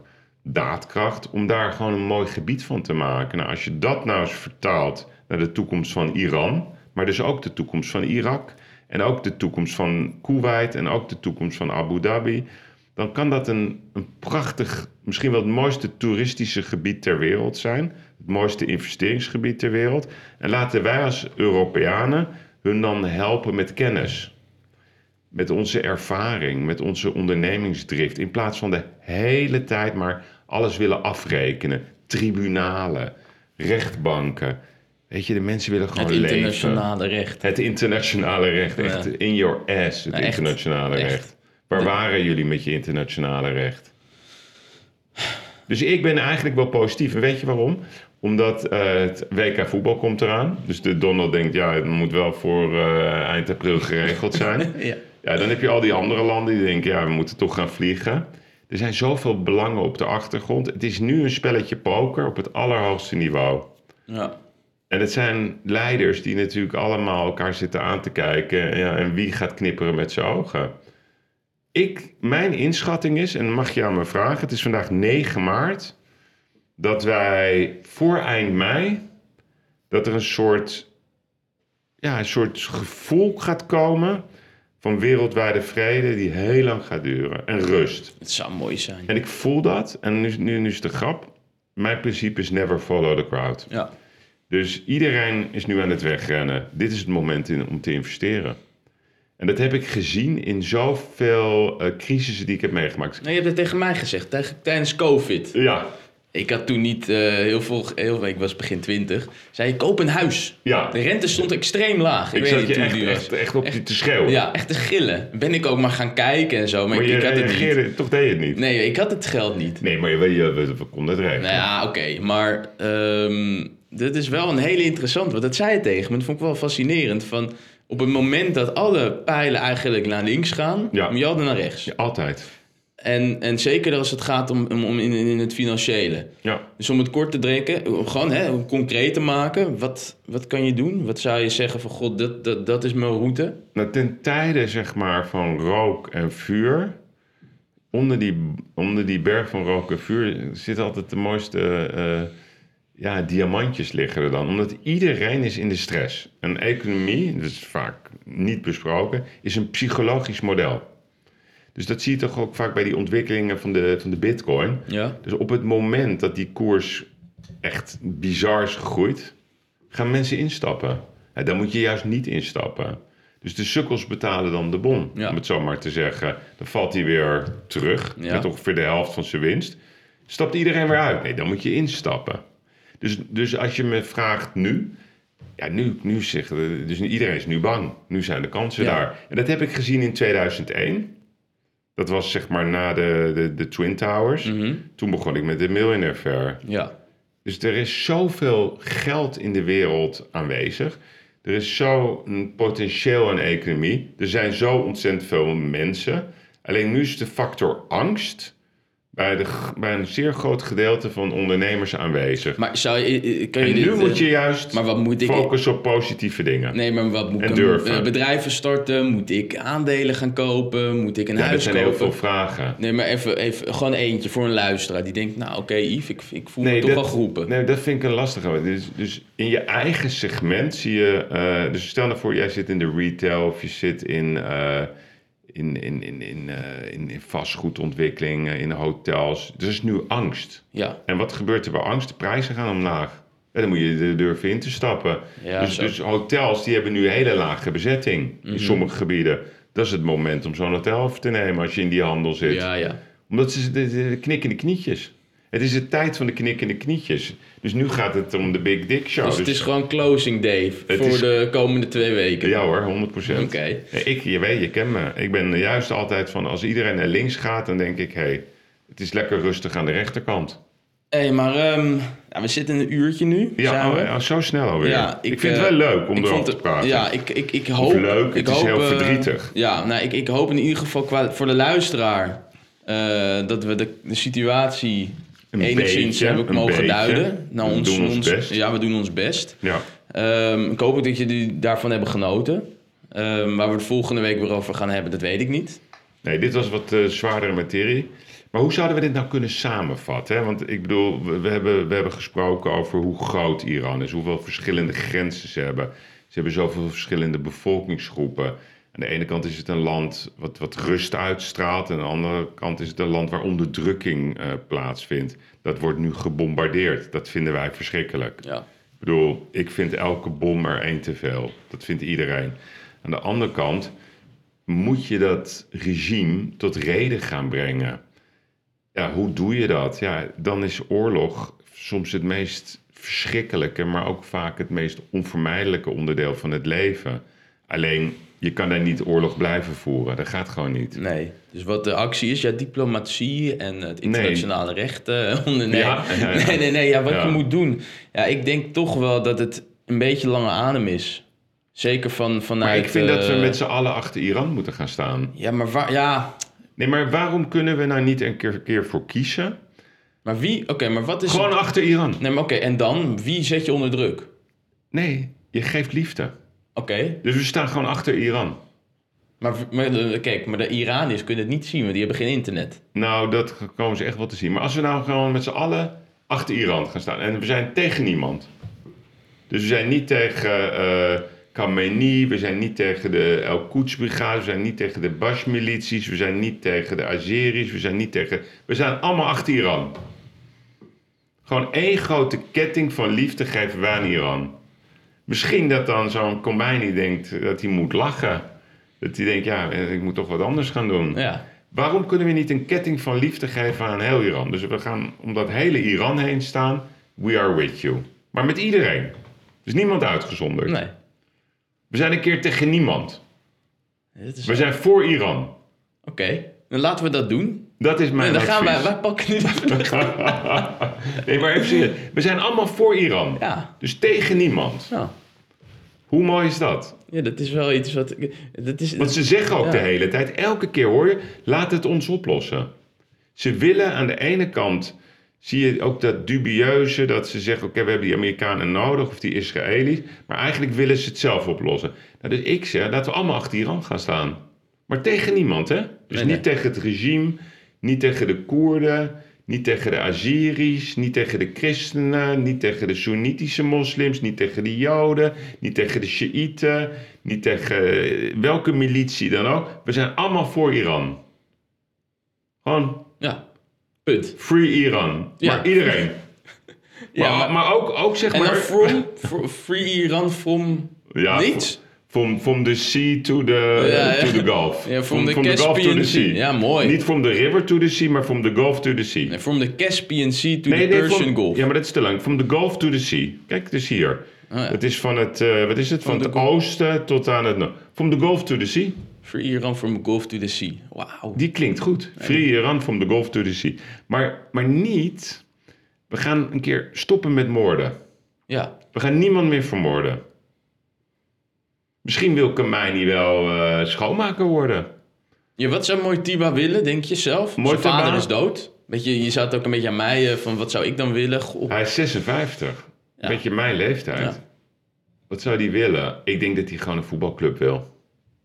daadkracht om daar gewoon een mooi gebied van te maken. Nou, als je dat nou eens vertaalt naar de toekomst van Iran, maar dus ook de toekomst van Irak en ook de toekomst van Kuwait en ook de toekomst van Abu Dhabi, dan kan dat een prachtig, misschien wel het mooiste toeristische gebied ter wereld zijn. Het mooiste investeringsgebied ter wereld. En laten wij als Europeanen hun dan helpen met kennis. Met onze ervaring, met onze ondernemingsdrift. In plaats van de hele tijd maar alles willen afrekenen. Tribunalen, rechtbanken. Weet je, de mensen willen gewoon leven. Het internationale recht. Het internationale recht. Echt in your ass, het internationale recht. Waar waren jullie met je internationale recht? Dus ik ben eigenlijk wel positief. En weet je waarom? Omdat het WK voetbal komt eraan. Dus de Donald denkt, ja, het moet wel voor eind april geregeld zijn. Ja, dan heb je al die andere landen die denken, ja, we moeten toch gaan vliegen. Er zijn zoveel belangen op de achtergrond. Het is nu een spelletje poker op het allerhoogste niveau. Ja. En het zijn leiders die natuurlijk allemaal elkaar zitten aan te kijken. Ja, en wie gaat knipperen met zijn ogen? Mijn inschatting is, en mag je aan me vragen, het is vandaag 9 maart... dat wij voor eind mei, dat er een soort gevoel gaat komen van wereldwijde vrede die heel lang gaat duren. En rust. Het zou mooi zijn. En ik voel dat, en nu is de grap, mijn principe is never follow the crowd. Ja. Dus iedereen is nu aan het wegrennen. Dit is het moment om te investeren. En dat heb ik gezien in zoveel crisissen die ik heb meegemaakt. Nee, je hebt het tegen mij gezegd, tijdens COVID. Ja. Ik had toen niet ik was begin 20. Zei ik, koop een huis. Ja. De rente stond extreem laag. Ik zat je echt op je te schreeuwen. Ja, echt te gillen. Ben ik ook maar gaan kijken en zo. Maar je ik had het niet. Toch deed je het niet? Nee, ik had het geld niet. Nee, maar we konden het regelen. Nou ja, oké. Maar dit is wel een hele interessant. Want dat zei je tegen me. Dat vond ik wel fascinerend. Van, op het moment dat alle pijlen eigenlijk naar links gaan, moet je altijd naar rechts. Ja, altijd. En zeker als het gaat om in het financiële. Ja. Dus om het kort te trekken, gewoon concreet te maken. Wat kan je doen? Wat zou je zeggen van, god, dat is mijn route? Nou, ten tijde, zeg maar, van rook en vuur, onder die berg van rook en vuur zit altijd de mooiste diamantjes liggen er dan. Omdat iedereen is in de stress. Een economie, dat is vaak niet besproken, is een psychologisch model. Dus dat zie je toch ook vaak bij die ontwikkelingen van de bitcoin. Ja. Dus op het moment dat die koers echt bizar is gegroeid, gaan mensen instappen. Ja, dan moet je juist niet instappen. Dus de sukkels betalen dan de bon, om het zo maar te zeggen. Dan valt hij weer terug met ongeveer de helft van zijn winst. Stapt iedereen weer uit? Nee, dan moet je instappen. Dus als je me vraagt nu... Ja, nu zeggen dus iedereen is nu bang. Nu zijn de kansen daar. En dat heb ik gezien in 2001... Dat was zeg maar na de Twin Towers. Mm-hmm. Toen begon ik met de Millionaire Fair. Ja. Dus er is zoveel geld in de wereld aanwezig. Er is zo'n potentieel aan economie. Er zijn zo ontzettend veel mensen. Alleen nu is de factor angst bij een zeer groot gedeelte van ondernemers aanwezig. Maar moet je juist focussen op positieve dingen. Nee, maar wat moet ik bedrijven starten? Moet ik aandelen gaan kopen? Moet ik een huis kopen? Dat zijn heel veel vragen. Nee, maar even gewoon eentje voor een luisteraar die denkt, nou oké, Yves, ik voel me toch wel geroepen. Nee, dat vind ik een lastige. Dus in je eigen segment zie je... dus stel nou voor, jij zit in de retail of je zit in vastgoedontwikkeling, in hotels. Er is nu angst. Ja. En wat gebeurt er bij angst? De prijzen gaan omlaag. Ja, dan moet je durven in te stappen. Ja, dus hotels die hebben nu hele lage bezetting in sommige gebieden. Dat is het moment om zo'n hotel over te nemen als je in die handel zit. Ja. Omdat ze de knikkende knietjes. Het is de tijd van de knikkende knietjes. Dus nu gaat het om de Big Dick Show. Dus het is gewoon closing day voor de komende 2 weken? Ja hoor, 100%. Okay. Je kent me. Ik ben juist altijd van, als iedereen naar links gaat, dan denk ik, het is lekker rustig aan de rechterkant. Maar we zitten een uurtje nu. Ja, zo snel alweer. Ja, ik vind het wel leuk om erover te praten. Ja, ik hoop... Of leuk, het is heel verdrietig. Ik hoop in ieder geval voor de luisteraar dat we de situatie... enigszins hebben mogen duiden. Nou, we doen ons best. Ja, we doen ons best. Ja. Ik hoop ook dat jullie daarvan hebben genoten. Waar we het volgende week weer over gaan hebben, dat weet ik niet. Nee, dit was wat zwaardere materie. Maar hoe zouden we dit nou kunnen samenvatten? Hè? Want ik bedoel, we hebben gesproken over hoe groot Iran is. Hoeveel verschillende grenzen ze hebben. Ze hebben zoveel verschillende bevolkingsgroepen. Aan de ene kant is het een land wat rust uitstraalt. En aan de andere kant is het een land waar onderdrukking plaatsvindt. Dat wordt nu gebombardeerd. Dat vinden wij verschrikkelijk. Ja. Ik bedoel, ik vind elke bom er één te veel. Dat vindt iedereen. Aan de andere kant moet je dat regime tot reden gaan brengen. Ja, hoe doe je dat? Ja, dan is oorlog soms het meest verschrikkelijke, maar ook vaak het meest onvermijdelijke onderdeel van het leven. Alleen, je kan daar niet oorlog blijven voeren. Dat gaat gewoon niet. Nee, dus wat de actie is, diplomatie en het internationale recht. Wat je moet doen. Ja, ik denk toch wel dat het een beetje lange adem is. Zeker vanuit... Maar ik vind dat we met z'n allen achter Iran moeten gaan staan. Ja, maar Nee, maar waarom kunnen we nou niet een keer voor kiezen? Maar wie? Oké, maar wat is... Gewoon achter Iran. Nee, maar en dan? Wie zet je onder druk? Nee, je geeft liefde. Oké. Dus we staan gewoon achter Iran. Maar de Iraniërs kunnen het niet zien, want die hebben geen internet. Nou, dat komen ze echt wel te zien. Maar als we nou gewoon met z'n allen achter Iran gaan staan... en we zijn tegen niemand. Dus we zijn niet tegen Khamenei, we zijn niet tegen de El-Quds-brigade... we zijn niet tegen de Bash-milities, we zijn niet tegen de Azeris... we zijn allemaal achter Iran. Gewoon één grote ketting van liefde geven wij aan Iran. Misschien dat dan zo'n Khomeini denkt dat hij moet lachen... Dat hij denkt, ja, ik moet toch wat anders gaan doen. Ja. Waarom kunnen we niet een ketting van liefde geven aan heel Iran? Dus we gaan om dat hele Iran heen staan. We are with you. Maar met iedereen. Dus niemand uitgezonderd. Nee. We zijn een keer tegen niemand. We zijn voor Iran. Oké, dan laten we dat doen. Dat is mijn advies. Dan gaan wij pakken nu Nee, maar even serieus. We zijn allemaal voor Iran. Ja. Dus tegen niemand. Ja. Hoe mooi is dat? Ja, dat is wel iets wat... Want ze zeggen ook de hele tijd, elke keer hoor je, laat het ons oplossen. Ze willen aan de ene kant, zie je ook dat dubieuze, dat ze zeggen, oké, we hebben die Amerikanen nodig of die Israëli's, maar eigenlijk willen ze het zelf oplossen. Nou, dus ik zeg, laten we allemaal achter Iran gaan staan. Maar tegen niemand, hè? Dus niet tegen het regime, niet tegen de Koerden, niet tegen de Azeris, niet tegen de christenen, niet tegen de Soenitische moslims, niet tegen de Joden, niet tegen de Sjiïten, niet tegen welke militie dan ook. We zijn allemaal voor Iran. Gewoon. Ja, punt. Free Iran. Ja. Maar iedereen. Ja, maar ook zeg en maar... En dan free Iran from niets? From the sea to the Gulf. Ja, from the Caspian Sea. Ja, mooi. Niet from the river to the sea, maar from the Gulf to the sea. Nee, from the Caspian Sea to the Persian Gulf. Ja, maar dat is te lang. From the Gulf to the sea. Kijk, dus hier. Oh, ja. Het is van het, wat is het? Van het oosten tot aan het noorden. From the Gulf to the sea. Free Iran from the Gulf to the sea. Wauw. Die klinkt goed. Free Iran from the Gulf to the sea. Maar niet... We gaan een keer stoppen met moorden. Ja. We gaan niemand meer vermoorden. Misschien wil Khomeini wel schoonmaker worden. Ja, wat zou Mojtaba willen, denk je zelf? Zijn vader is dood. Je zou het ook een beetje aan mij van wat zou ik dan willen? Goh. Hij is 56. Ja. Beetje mijn leeftijd. Ja. Wat zou hij willen? Ik denk dat hij gewoon een voetbalclub wil.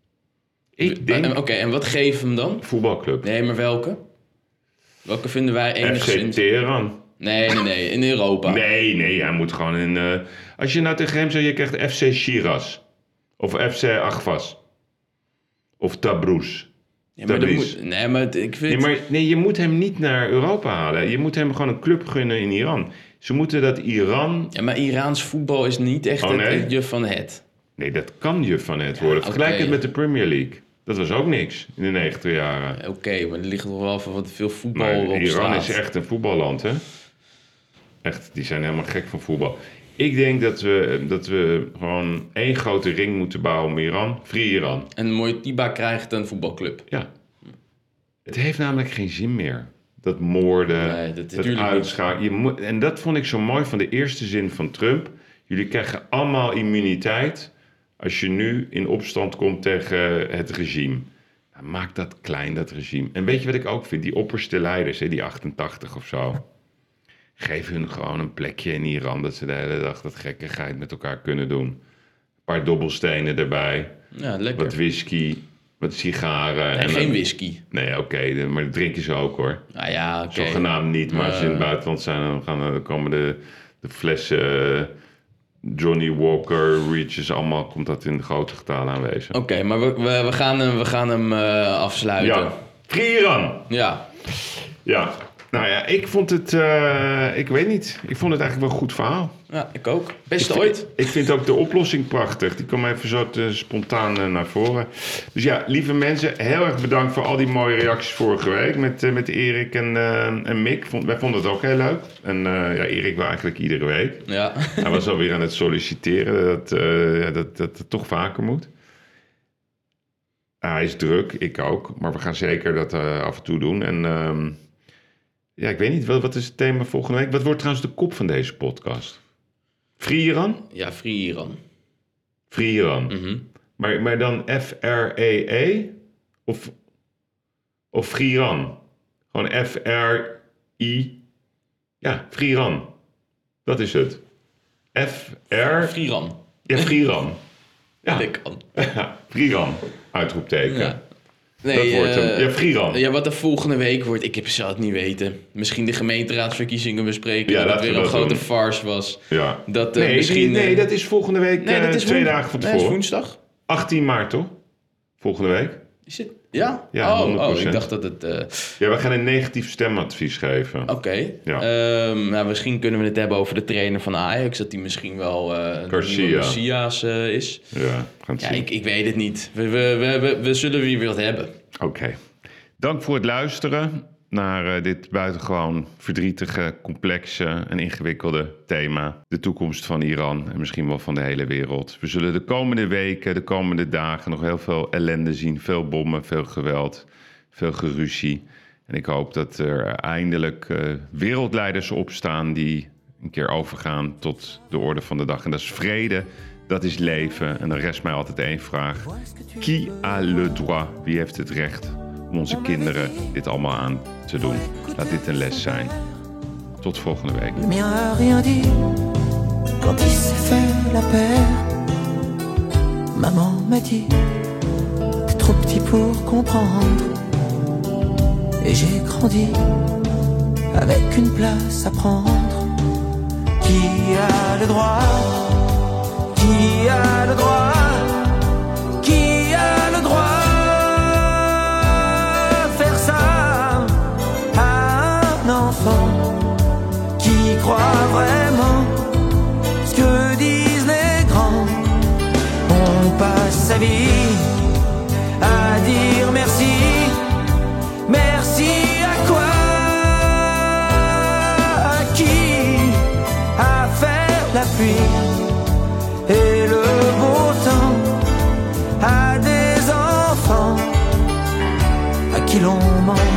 Ik denk... Oké, en wat geven hem dan? Voetbalclub. Nee, maar welke? Welke vinden wij enigszins... FC Teheran. Nee, in Europa. Nee, hij moet gewoon in... Als je nou tegen hem zegt, je krijgt FC Shiraz. Of FC Aghwas. Of Tabriz. Ja, maar ik vind... Nee, je moet hem niet naar Europa halen. Je moet hem gewoon een club gunnen in Iran. Ze moeten dat Iran... Ja, maar Iraans voetbal is niet echt het juf van het. Nee, dat kan juf van het worden. Vergelijk het met de Premier League. Dat was ook niks in de 90 jaren. Oké, maar er ligt toch wel van wat veel voetbal op Iran straat. is echt een voetballand, hè? Echt, die zijn helemaal gek van voetbal. Ik denk dat we gewoon één grote ring moeten bouwen om Iran. Free Iran. En Mojtaba krijgt een voetbalclub. Ja. Het heeft namelijk geen zin meer. Dat moorden, dat uitschakelen. En dat vond ik zo mooi van de eerste zin van Trump. Jullie krijgen allemaal immuniteit als je nu in opstand komt tegen het regime. Nou, maak dat klein, dat regime. En weet je wat ik ook vind? Die opperste leiders, die 88 of zo. Geef hun gewoon een plekje in Iran, dat ze de hele dag dat gekkigheid met elkaar kunnen doen. Een paar dobbelstenen erbij. Ja, lekker. Wat whisky. Met sigaren. Nee, geen whisky. Nee, oké, maar dat drinken ze ook hoor. Nou ja, oké. Zogenaamd niet, maar als ze in het buitenland zijn, dan komen de flessen Johnny Walker, Reaches, allemaal komt dat in de grote getalen aanwezig. Oké, maar we gaan hem afsluiten. Ja, Free-Iran. Ja. Nou ja, ik vond het, ik weet niet. Ik vond het eigenlijk wel een goed verhaal. Ja, ik ook. Best ooit. Ik vind ook de oplossing prachtig. Die kwam even zo spontaan naar voren. Dus ja, lieve mensen, heel erg bedankt voor al die mooie reacties vorige week met Erik en Mick. Wij vonden het ook heel leuk. En Erik wil eigenlijk iedere week. Ja. Hij was alweer aan het solliciteren dat het toch vaker moet. Hij is druk, ik ook. Maar we gaan zeker dat af en toe doen. En ik weet niet, wat is het thema volgende week? Wat wordt trouwens de kop van deze podcast? Free-Iran? Ja, Free-Iran. Free-Iran. Mm-hmm. Maar dan F-R-E-E? Of Free-Iran? Gewoon F-R-I? Ja, Free-Iran. Dat is het. F-R... Free-Iran. Ja, Free-Iran. Ja. Dat kan. Free-Iran. Uitroepteken. Ja. Nee, dat wordt hem. Ja, Free-Iran. Ja, wat er volgende week wordt, ik zou het niet weten. Misschien de gemeenteraadsverkiezingen bespreken. Ja, dat het weer een grote doen. farce was. Ja. Dat, nee, misschien, dat is volgende week. Nee, dat is 2 dagen van tevoren. Nee, dat is woensdag. 18 maart, toch? Volgende week. Is het? Ja? Ja, 100%. Ik dacht dat het... Ja, we gaan een negatief stemadvies geven. Oké. Ja. Misschien kunnen we het hebben over de trainer van Ajax. Dat hij misschien wel een nieuwe Messias is. Ja, gaan het zien. Ik weet het niet. We zullen weer wat hebben. Oké. Dank voor het luisteren naar dit buitengewoon verdrietige, complexe en ingewikkelde thema. De toekomst van Iran en misschien wel van de hele wereld. We zullen de komende weken, de komende dagen nog heel veel ellende zien. Veel bommen, veel geweld, veel geruzie. En ik hoop dat er eindelijk wereldleiders opstaan die een keer overgaan tot de orde van de dag. En dat is vrede, dat is leven. En dan rest mij altijd één vraag. Qui a le droit? Wie heeft het recht om onze kinderen dit allemaal aan te doen? Laat dit een les zijn. Tot volgende week. Le mien a rien dit quand il s'est fait la paire. Maman m'a dit, t'es trop petit pour comprendre. Et j'ai grandi avec une place à prendre. Qui a le droit? Qui a le droit? Qui a le droit de faire ça à un enfant qui croit vraiment ce que disent les grands? On passe sa vie à dire merci. Merci à quoi? À qui? À faire la pluie et le beau temps, à des enfants à qui l'on ment.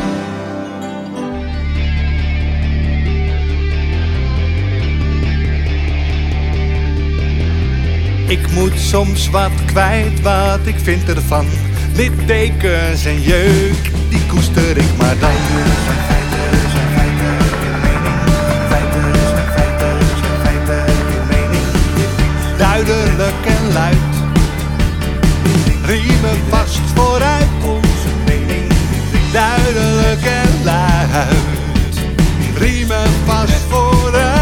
Ik moet soms wat kwijt, wat ik vind ervan. Littekens en jeuk, die koester ik maar dan. Duidelijk en luid, riemen vast vooruit. Duidelijk en luid, riemen vast vooruit.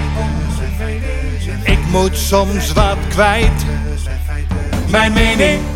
Ik moet soms wat kwijt, mijn mening